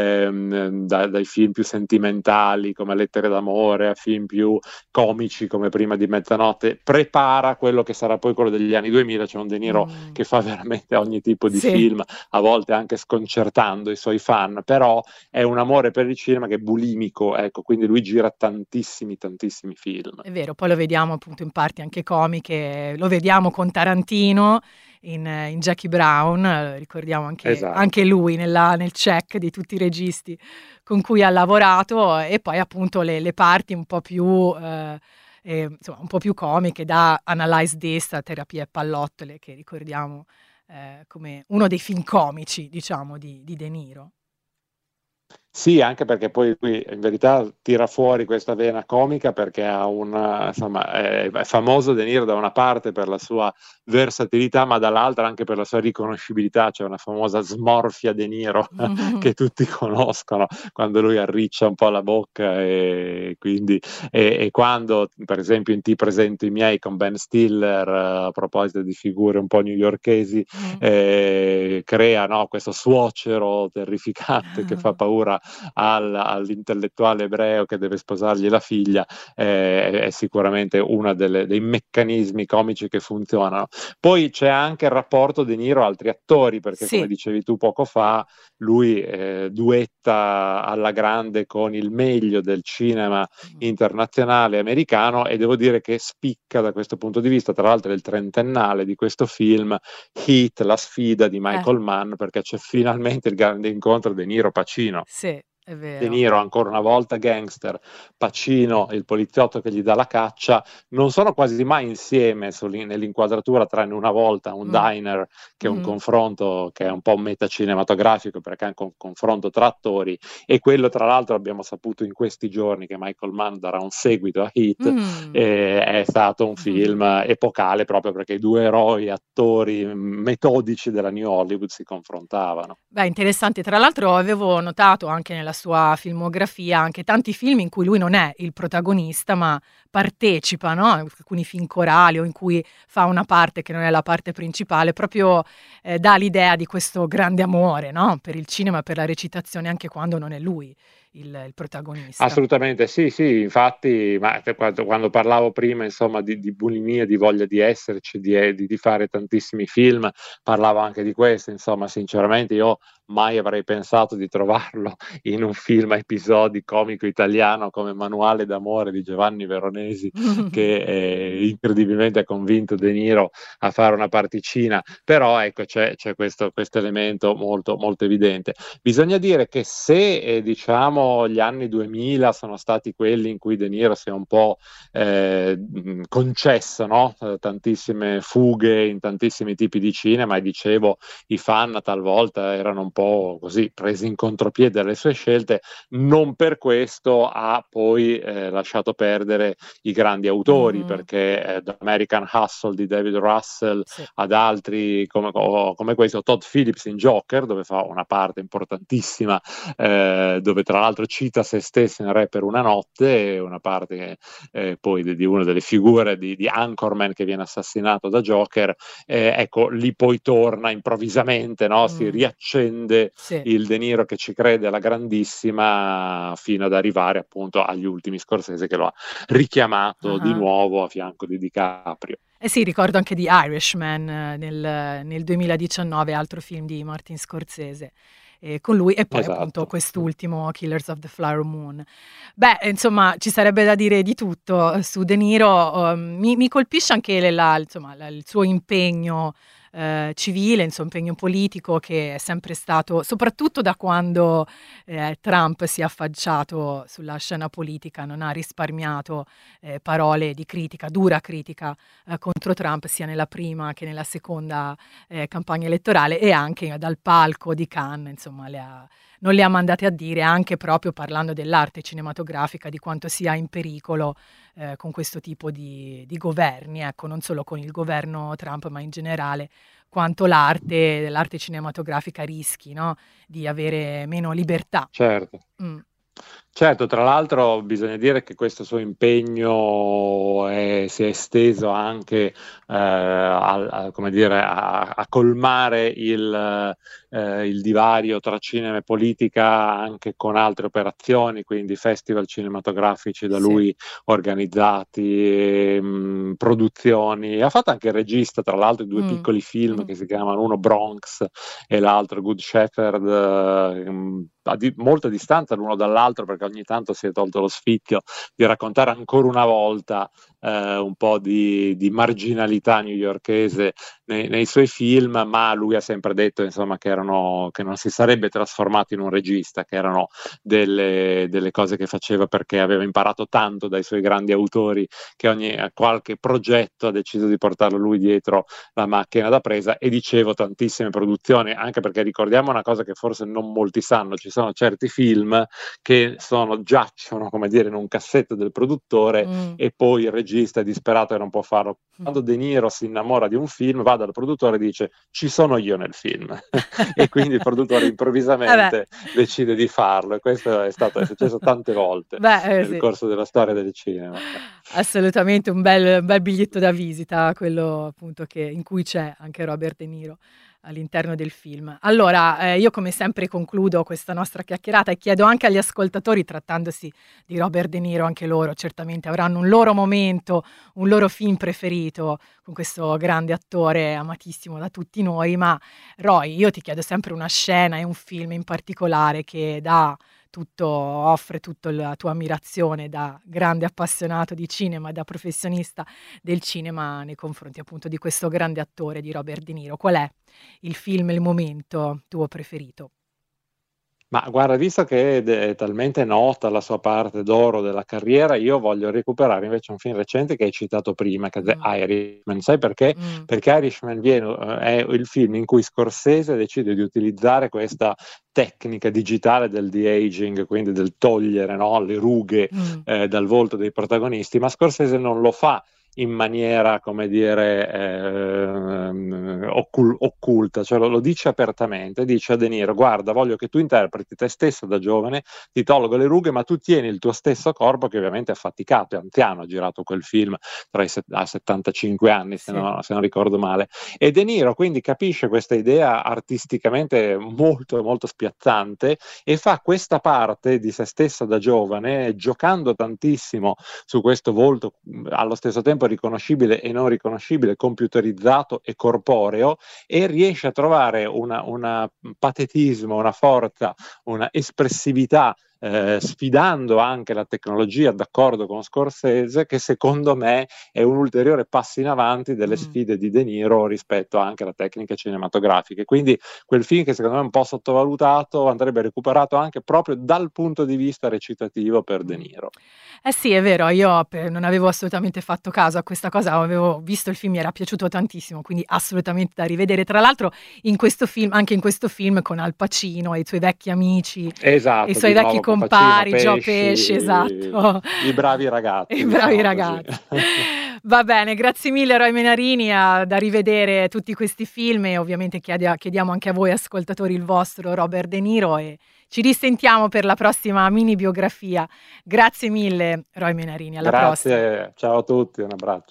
dai film più sentimentali come Lettere d'amore a film più comici come Prima di mezzanotte. Prepara quello che sarà poi quello degli anni 2000, c'è un De Niro che fa veramente ogni tipo di film, a volte anche sconcertando i suoi fan, però è un amore per il cinema che è bulimico, ecco, quindi lui gira tantissimi film. È vero, poi lo vediamo appunto in parti anche comiche, lo vediamo con Tarantino in Jackie Brown, ricordiamo anche lui nel check di tutti i registi con cui ha lavorato, e poi appunto le parti un po' più insomma un po' più comiche, da Analyze This a Terapia e pallottole, che ricordiamo come uno dei film comici, diciamo, di De Niro. Sì, anche perché poi lui in verità tira fuori questa vena comica, perché ha insomma, è famoso De Niro da una parte per la sua versatilità, ma dall'altra anche per la sua riconoscibilità. C'è una famosa smorfia De Niro che tutti conoscono, quando lui arriccia un po' la bocca, e quindi e quando per esempio in Ti presento i miei con Ben Stiller, a proposito di figure un po' newyorkesi, crea, no, questo suocero terrificante che fa paura all'intellettuale ebreo che deve sposargli la figlia, è sicuramente uno dei meccanismi comici che funzionano. Poi c'è anche il rapporto De Niro altri attori, perché come dicevi tu poco fa, lui duetta alla grande con il meglio del cinema internazionale americano, e devo dire che spicca da questo punto di vista. Tra l'altro è il trentennale di questo film Heat, la sfida di Michael Mann, perché c'è finalmente il grande incontro De Niro-Pacino. Sì, è vero. De Niro ancora una volta gangster, Pacino il poliziotto che gli dà la caccia, non sono quasi mai insieme nell'inquadratura, tranne una volta un diner, che è un confronto che è un po' metacinematografico, perché è anche un confronto tra attori, e quello tra l'altro abbiamo saputo in questi giorni che Michael Mann darà un seguito a Heat, è stato un film epocale, proprio perché i due eroi attori metodici della New Hollywood si confrontavano. Beh, interessante. Tra l'altro avevo notato anche nella sua filmografia anche tanti film in cui lui non è il protagonista, ma partecipa, no? Alcuni film corali o in cui fa una parte che non è la parte principale, proprio dà l'idea di questo grande amore, no? Per il cinema, per la recitazione, anche quando non è lui il protagonista. Assolutamente, sì, infatti, ma quando parlavo prima, insomma, di bulimia, di voglia di esserci, di fare tantissimi film, parlavo anche di questo. Insomma, sinceramente io mai avrei pensato di trovarlo in un film a episodi comico italiano come Manuale d'amore di Giovanni Veronesi, che incredibilmente ha convinto De Niro a fare una particina. Però ecco, c'è questo elemento molto, molto evidente. Bisogna dire che se diciamo gli anni 2000 sono stati quelli in cui De Niro si è un po' concesso, no? Tantissime fughe in tantissimi tipi di cinema, e dicevo, i fan talvolta erano un po' così presi in contropiede dalle sue scelte. Non per questo ha poi lasciato perdere i grandi autori, perché da American Hustle di David Russell ad altri come questo, Todd Phillips in Joker, dove fa una parte importantissima, dove tra l'altro cita se stesso in Re per una notte, e una parte poi di una delle figure di Anchorman che viene assassinato da Joker. Ecco, lì poi torna improvvisamente, no? Si riaccende il De Niro che ci crede alla grandissima, fino ad arrivare appunto agli ultimi Scorsese, che lo ha richiamato di nuovo a fianco di DiCaprio. Sì, ricordo anche di Irishman nel 2019, altro film di Martin Scorsese. Con lui, e poi appunto quest'ultimo, Killers of the Flower Moon. Beh, insomma, ci sarebbe da dire di tutto su De Niro. Mi colpisce anche il suo impegno civile, insomma, impegno politico, che è sempre stato, soprattutto da quando Trump si è affacciato sulla scena politica, non ha risparmiato parole di critica, dura critica contro Trump, sia nella prima che nella seconda campagna elettorale, e anche dal palco di Cannes, insomma, non le ha mandate a dire, anche proprio parlando dell'arte cinematografica, di quanto sia in pericolo con questo tipo di governi, ecco, non solo con il governo Trump, ma in generale, quanto l'arte cinematografica rischi, no? Di avere meno libertà. Certo. Certo, tra l'altro bisogna dire che questo suo impegno si è esteso anche come dire, a colmare il divario tra cinema e politica, anche con altre operazioni, quindi festival cinematografici da lui organizzati, produzioni. Ha fatto anche il regista, tra l'altro, di due piccoli film che si chiamano, uno Bronx e l'altro Good Shepherd, a molta distanza l'uno dall'altro, perché ogni tanto si è tolto lo sfizio di raccontare ancora una volta un po' di marginalità newyorkese nei suoi film, ma lui ha sempre detto, insomma, che non si sarebbe trasformato in un regista, che erano delle cose che faceva perché aveva imparato tanto dai suoi grandi autori, che qualche progetto ha deciso di portarlo lui dietro la macchina da presa. E dicevo, tantissime produzioni, anche perché ricordiamo una cosa che forse non molti sanno: ci sono certi film che giacciono, come dire, in un cassetto del produttore, e poi il regista è disperato e non può farlo. Quando De Niro si innamora di un film, va dal produttore e dice: ci sono io nel film. E quindi il produttore improvvisamente decide di farlo, e questo è successo tante volte nel corso della storia del cinema. Assolutamente, un bel biglietto da visita, quello appunto in cui c'è anche Robert De Niro all'interno del film. Allora, io come sempre concludo questa nostra chiacchierata e chiedo anche agli ascoltatori, trattandosi di Robert De Niro, anche loro certamente avranno un loro momento, un loro film preferito con questo grande attore amatissimo da tutti noi, ma Roy, io ti chiedo sempre una scena e un film in particolare che offre tutta la tua ammirazione da grande appassionato di cinema, da professionista del cinema, nei confronti appunto di questo grande attore di Robert De Niro. Qual è il film, il momento tuo preferito? Ma guarda, visto che è talmente nota la sua parte d'oro della carriera, io voglio recuperare invece un film recente che hai citato prima, che è Irishman. Sai perché? Perché Irishman è il film in cui Scorsese decide di utilizzare questa tecnica digitale del de-aging, quindi del togliere, no, le rughe dal volto dei protagonisti, ma Scorsese non lo fa in maniera, come dire, occulta, cioè lo dice apertamente, dice a De Niro: guarda, voglio che tu interpreti te stesso da giovane, ti tolgo le rughe, ma tu tieni il tuo stesso corpo, che ovviamente è affaticato, è anziano, ha girato quel film a 75 anni, se non ricordo male, e De Niro quindi capisce questa idea artisticamente molto molto spiazzante e fa questa parte di se stesso da giovane, giocando tantissimo su questo volto allo stesso tempo riconoscibile e non riconoscibile, computerizzato e corporeo, e riesce a trovare un patetismo, una forza, una espressività, sfidando anche la tecnologia, d'accordo con Scorsese, che secondo me è un ulteriore passo in avanti delle sfide di De Niro rispetto anche alla tecnica cinematografica. Quindi quel film, che secondo me è un po' sottovalutato, andrebbe recuperato anche proprio dal punto di vista recitativo per De Niro. Sì, è vero, io non avevo assolutamente fatto caso a questa cosa, avevo visto il film, mi era piaciuto tantissimo, quindi assolutamente da rivedere. Tra l'altro anche in questo film con Al Pacino e i suoi vecchi amici, esatto, e i suoi vecchi compari, Joe Pesci, esatto. I bravi ragazzi. I bravi ragazzi. Va bene, grazie mille Roy Menarini, da rivedere tutti questi film e ovviamente chiediamo anche a voi ascoltatori il vostro Robert De Niro e ci risentiamo per la prossima mini biografia. Grazie mille Roy Menarini, alla prossima. Grazie, ciao a tutti, un abbraccio.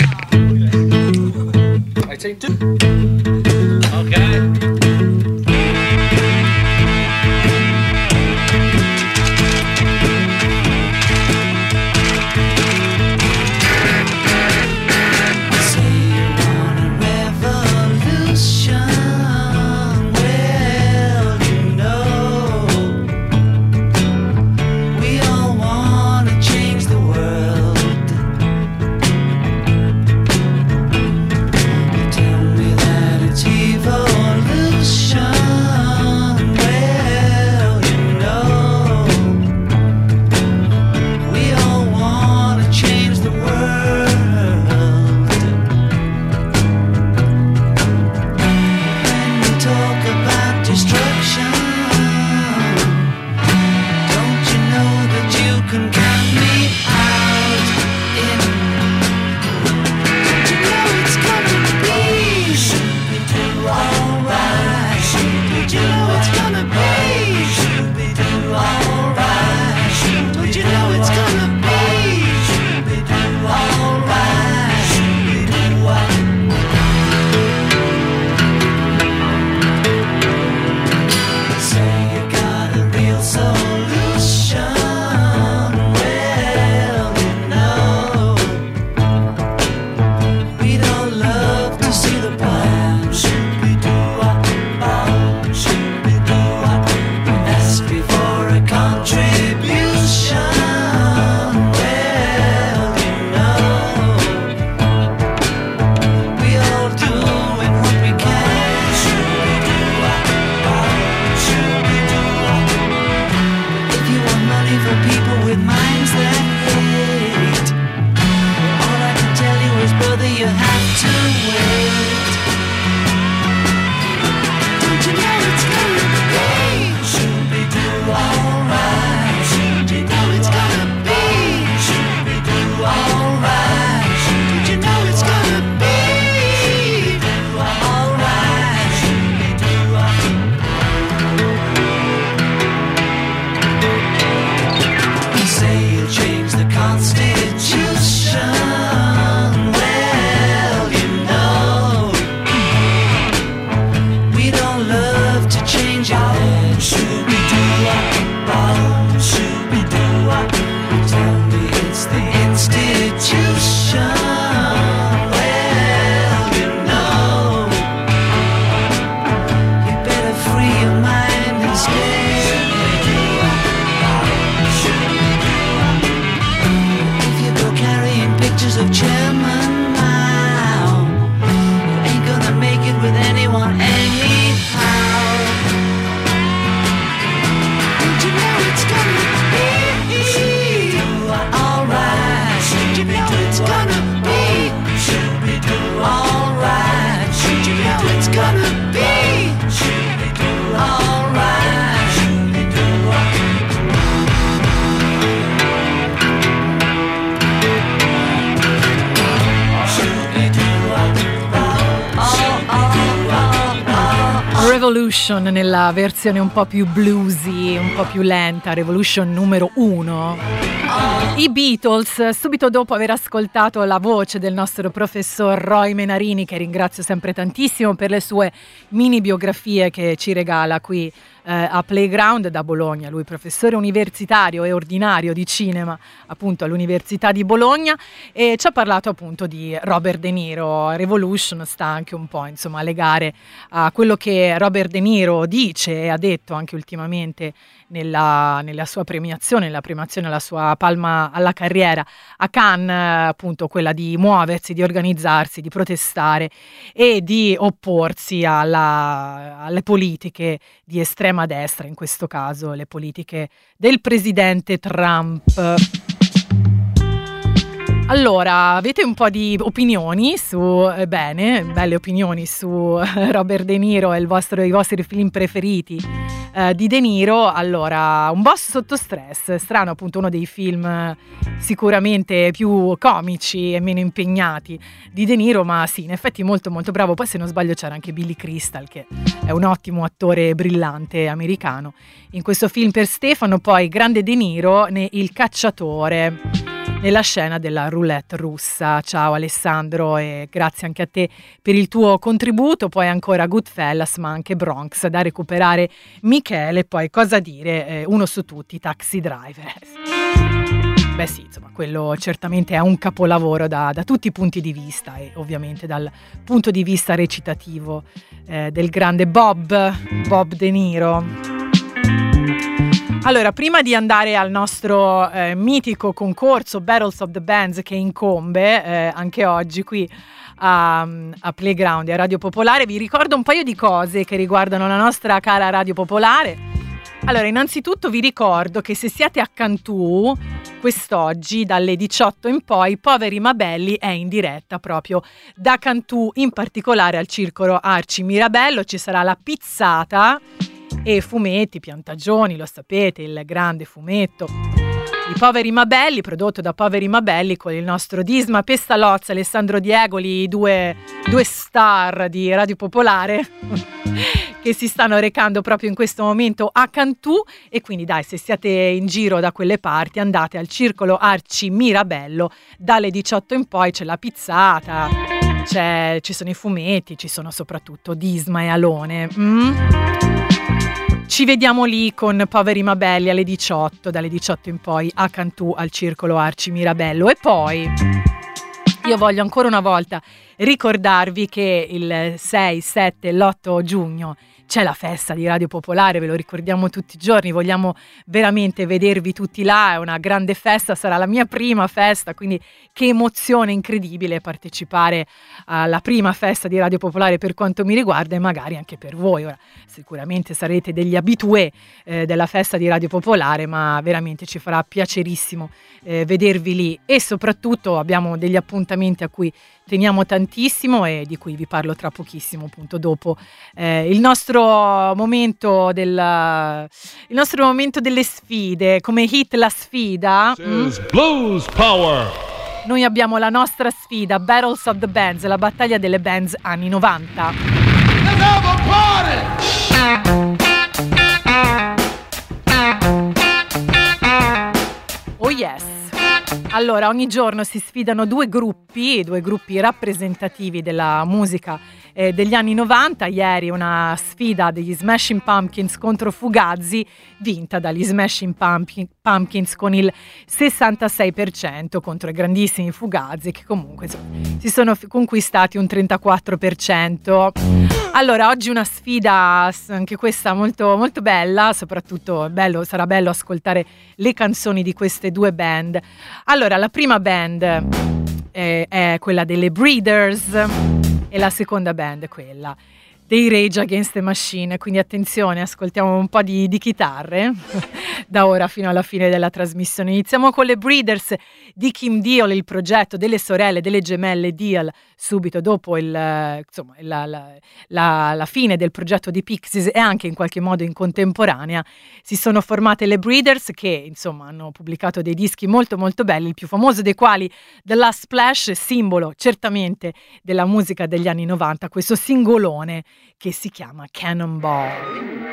Revolution nella versione un po' più bluesy, un po' più lenta, Revolution numero 1. I Beatles, subito dopo aver ascoltato la voce del nostro professor Roy Menarini, che ringrazio sempre tantissimo per le sue mini biografie che ci regala qui a Playground da Bologna. Lui professore universitario e ordinario di cinema appunto all'Università di Bologna, e ci ha parlato appunto di Robert De Niro. Revolution sta anche un po' insomma a legare a quello che Robert De Niro dice e ha detto anche ultimamente nella sua premiazione, nella premiazione alla sua palma alla carriera a Cannes, appunto quella di muoversi, di organizzarsi, di protestare e di opporsi alle politiche di estrema destra, in questo caso le politiche del presidente Trump. Allora, avete un po' di opinioni su, belle opinioni su Robert De Niro e i vostri film preferiti di De Niro. Allora, Un boss sotto stress, strano appunto, uno dei film sicuramente più comici e meno impegnati di De Niro, ma sì, in effetti molto molto bravo. Poi se non sbaglio c'era anche Billy Crystal, che è un ottimo attore brillante americano in questo film per Stefano. Poi grande De Niro Il cacciatore, nella scena della roulette russa. Ciao Alessandro, e grazie anche a te per il tuo contributo. Poi ancora Goodfellas, ma anche Bronx da recuperare. Michele, poi cosa dire, uno su tutti, Taxi Driver. Beh sì, insomma, quello certamente è un capolavoro da tutti i punti di vista, e ovviamente dal punto di vista recitativo del grande Bob De Niro. Allora, prima di andare al nostro mitico concorso Battles of the Bands, che incombe anche oggi qui a Playground e a Radio Popolare, vi ricordo un paio di cose che riguardano la nostra cara Radio Popolare. Allora, innanzitutto vi ricordo che se siete a Cantù quest'oggi dalle 18 in poi, Poveri ma Belli è in diretta proprio da Cantù, in particolare al Circolo Arci Mirabello. Ci sarà la pizzata e fumetti, Piantagioni, lo sapete, il grande fumetto I Poveri ma Belli, prodotto da Poveri ma Belli, con il nostro Disma Pestalozzi, Alessandro Diegoli, due star di Radio Popolare che si stanno recando proprio in questo momento a Cantù. E quindi dai, se siete in giro da quelle parti, andate al Circolo Arci Mirabello dalle 18 in poi. C'è la pizzata, ci sono i fumetti, ci sono soprattutto Disma e Alone. Ci vediamo lì con Poveri ma Belli alle 18, dalle 18 in poi a Cantù al Circolo Arci Mirabello. E poi io voglio ancora una volta ricordarvi che il 6, 7 e l'8 giugno c'è la festa di Radio Popolare, ve lo ricordiamo tutti i giorni, vogliamo veramente vedervi tutti là, è una grande festa, sarà la mia prima festa, quindi che emozione incredibile partecipare alla prima festa di Radio Popolare per quanto mi riguarda, e magari anche per voi. Ora, sicuramente sarete degli abitué della festa di Radio Popolare, ma veramente ci farà piacerissimo vedervi lì, e soprattutto abbiamo degli appuntamenti a cui teniamo tantissimo e di cui vi parlo tra pochissimo, appunto dopo il nostro momento delle sfide. Come hit la sfida Blues Power. Noi abbiamo la nostra sfida Battles of the Bands, la battaglia delle bands anni 90. Let's have a party! Oh yes! Allora, ogni giorno si sfidano due gruppi rappresentativi della musica degli anni 90. Ieri una sfida degli Smashing Pumpkins contro Fugazi, vinta dagli Smashing Pumpkins con il 66% contro i grandissimi Fugazi, che comunque si sono conquistati un 34%. Allora, oggi una sfida anche questa molto, molto bella, soprattutto sarà bello ascoltare le canzoni di queste due band. Allora, la prima band è quella delle Breeders e la seconda band è quella dei Rage Against the Machine, quindi attenzione, ascoltiamo un po' di chitarre da ora fino alla fine della trasmissione. Iniziamo con le Breeders di Kim Deal, il progetto delle sorelle, delle gemelle Deal, subito dopo la fine del progetto di Pixies, e anche in qualche modo in contemporanea si sono formate le Breeders, che insomma hanno pubblicato dei dischi molto molto belli, il più famoso dei quali The Last Splash, simbolo certamente della musica degli anni 90, questo singolone che si chiama Cannonball.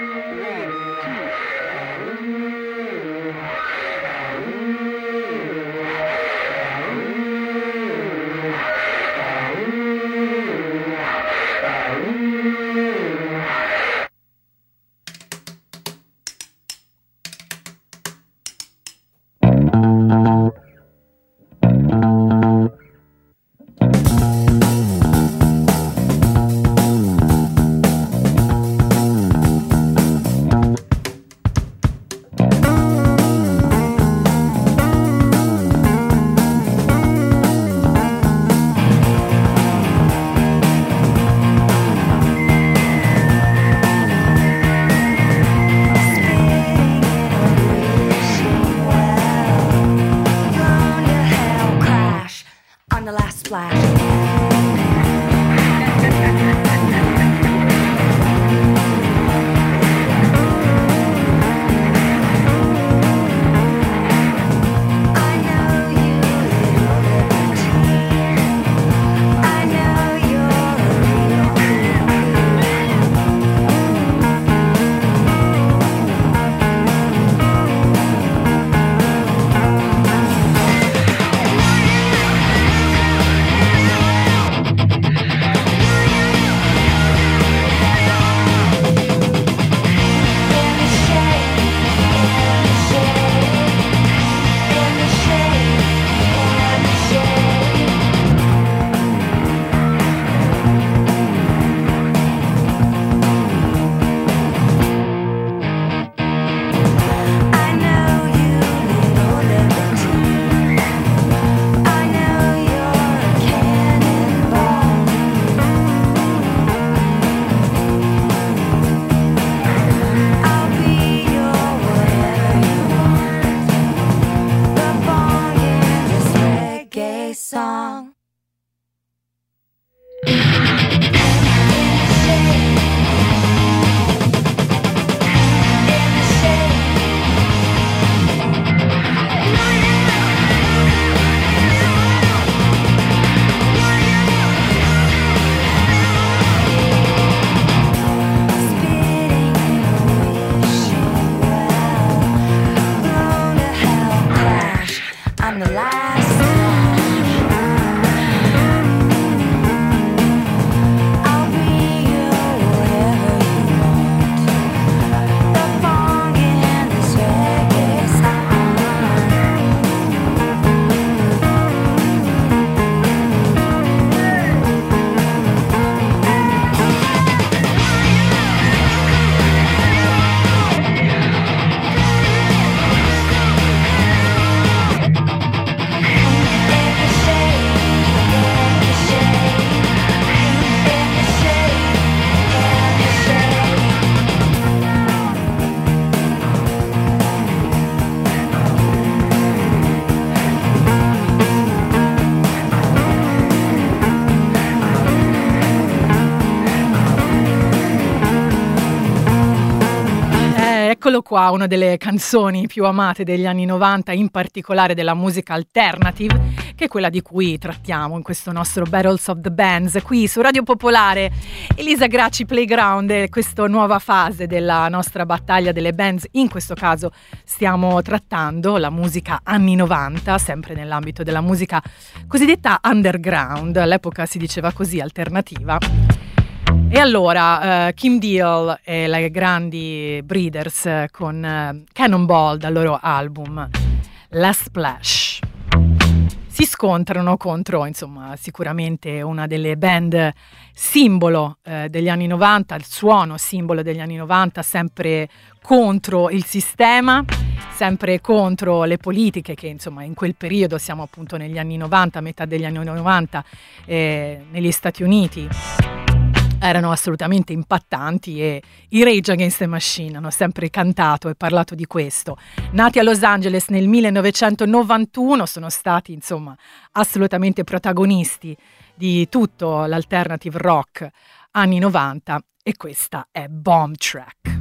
eccolo qua, una delle canzoni più amate degli anni 90, in particolare della musica alternative, che è quella di cui trattiamo in questo nostro Battles of the Bands qui su Radio Popolare. Elisa Gracci Playground è questa nuova fase della nostra battaglia delle bands. In questo caso stiamo trattando la musica anni 90, sempre nell'ambito della musica cosiddetta underground, all'epoca si diceva così, alternativa. E allora Kim Deal e le grandi Breeders con Cannonball dal loro album La Splash si scontrano contro, insomma, sicuramente una delle band simbolo degli anni 90, il suono simbolo degli anni 90, sempre contro il sistema, sempre contro le politiche che, insomma, in quel periodo, siamo appunto negli anni 90, metà degli anni 90, negli Stati Uniti, erano assolutamente impattanti, e i Rage Against the Machine hanno sempre cantato e parlato di questo. Nati a Los Angeles nel 1991, sono stati, insomma, assolutamente protagonisti di tutto l'alternative rock anni 90, e questa è Bomb Track.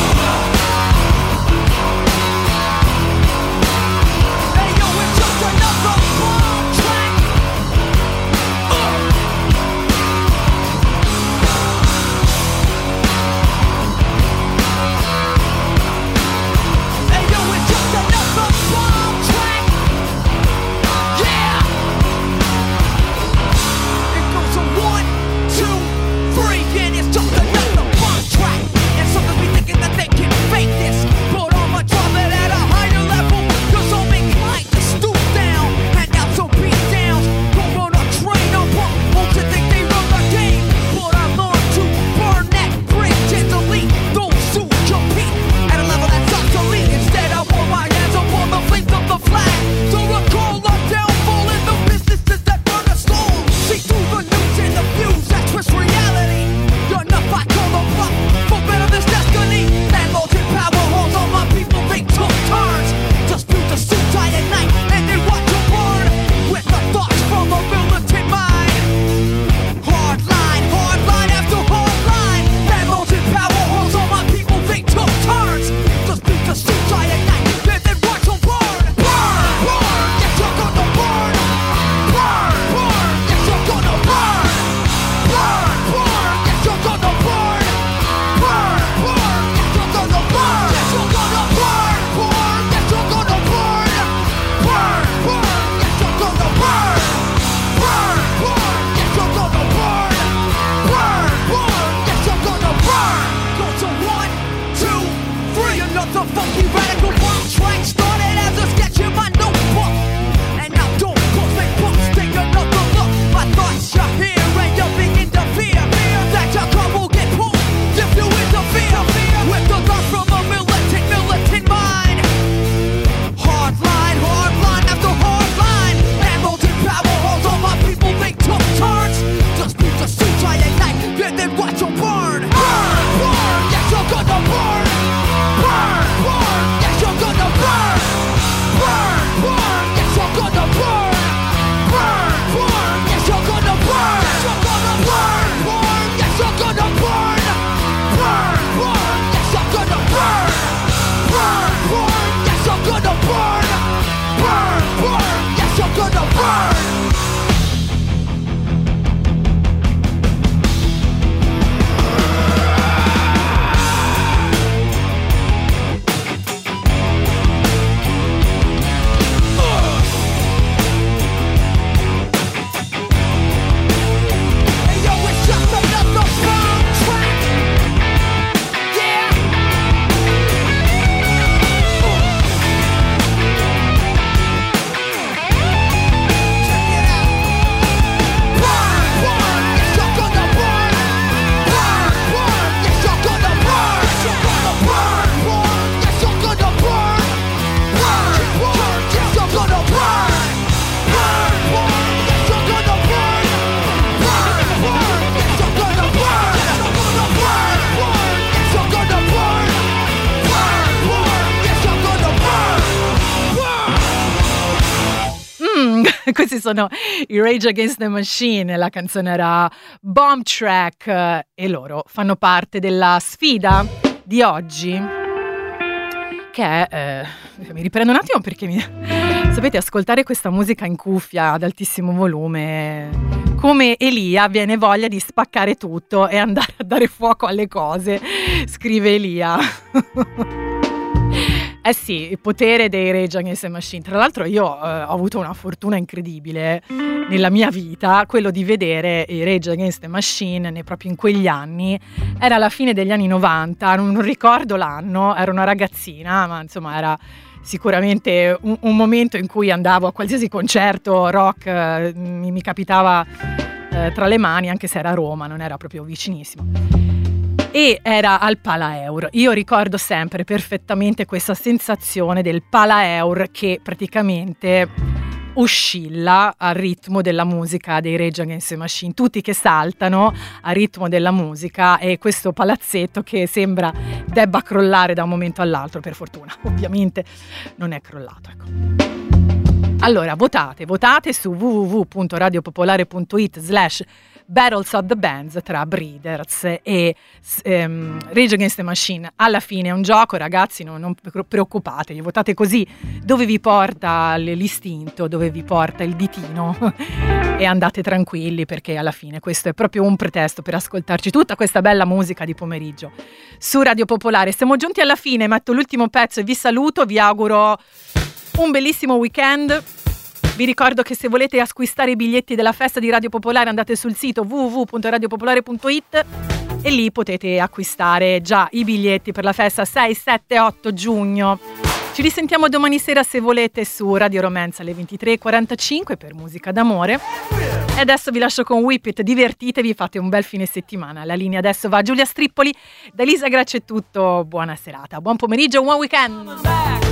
Hey yo, it's just another Questi sono i Rage Against the Machine, la canzone era Bomb Track e loro fanno parte della sfida di oggi che è, mi riprendo un attimo perché sapete, ascoltare questa musica in cuffia ad altissimo volume, come Elia, viene voglia di spaccare tutto e andare a dare fuoco alle cose, scrive Elia. Eh sì, il potere dei Rage Against the Machine. Tra l'altro io ho avuto una fortuna incredibile nella mia vita, quello di vedere i Rage Against the Machine proprio in quegli anni. Era la fine degli anni 90, non ricordo l'anno, ero una ragazzina, ma insomma era sicuramente un momento in cui andavo a qualsiasi concerto rock, mi capitava tra le mani, anche se era a Roma, non era proprio vicinissimo. E era al Palaeur. Io ricordo sempre perfettamente questa sensazione del Palaeur che praticamente oscilla al ritmo della musica dei Rage Against the Machine, tutti che saltano al ritmo della musica e questo palazzetto che sembra debba crollare da un momento all'altro. Per fortuna ovviamente non è crollato, ecco. Allora votate su www.radiopopolare.it/Battles of the Bands tra Breeders e Rage Against the Machine. Alla fine è un gioco, ragazzi, non preoccupatevi, votate così, dove vi porta l'istinto, dove vi porta il ditino e andate tranquilli, perché alla fine questo è proprio un pretesto per ascoltarci tutta questa bella musica di pomeriggio su Radio Popolare. Siamo giunti alla fine, metto l'ultimo pezzo e vi saluto, vi auguro un bellissimo weekend. Vi ricordo che se volete acquistare i biglietti della festa di Radio Popolare andate sul sito www.radiopopolare.it e lì potete acquistare già i biglietti per la festa 6, 7, 8 giugno. Ci risentiamo domani sera se volete su Radio Romanza alle 23:45 per musica d'amore. E adesso vi lascio con Whip It, divertitevi, fate un bel fine settimana. La linea adesso va a Giulia Strippoli, da Elisa Gracci è tutto, buona serata, buon pomeriggio, buon weekend!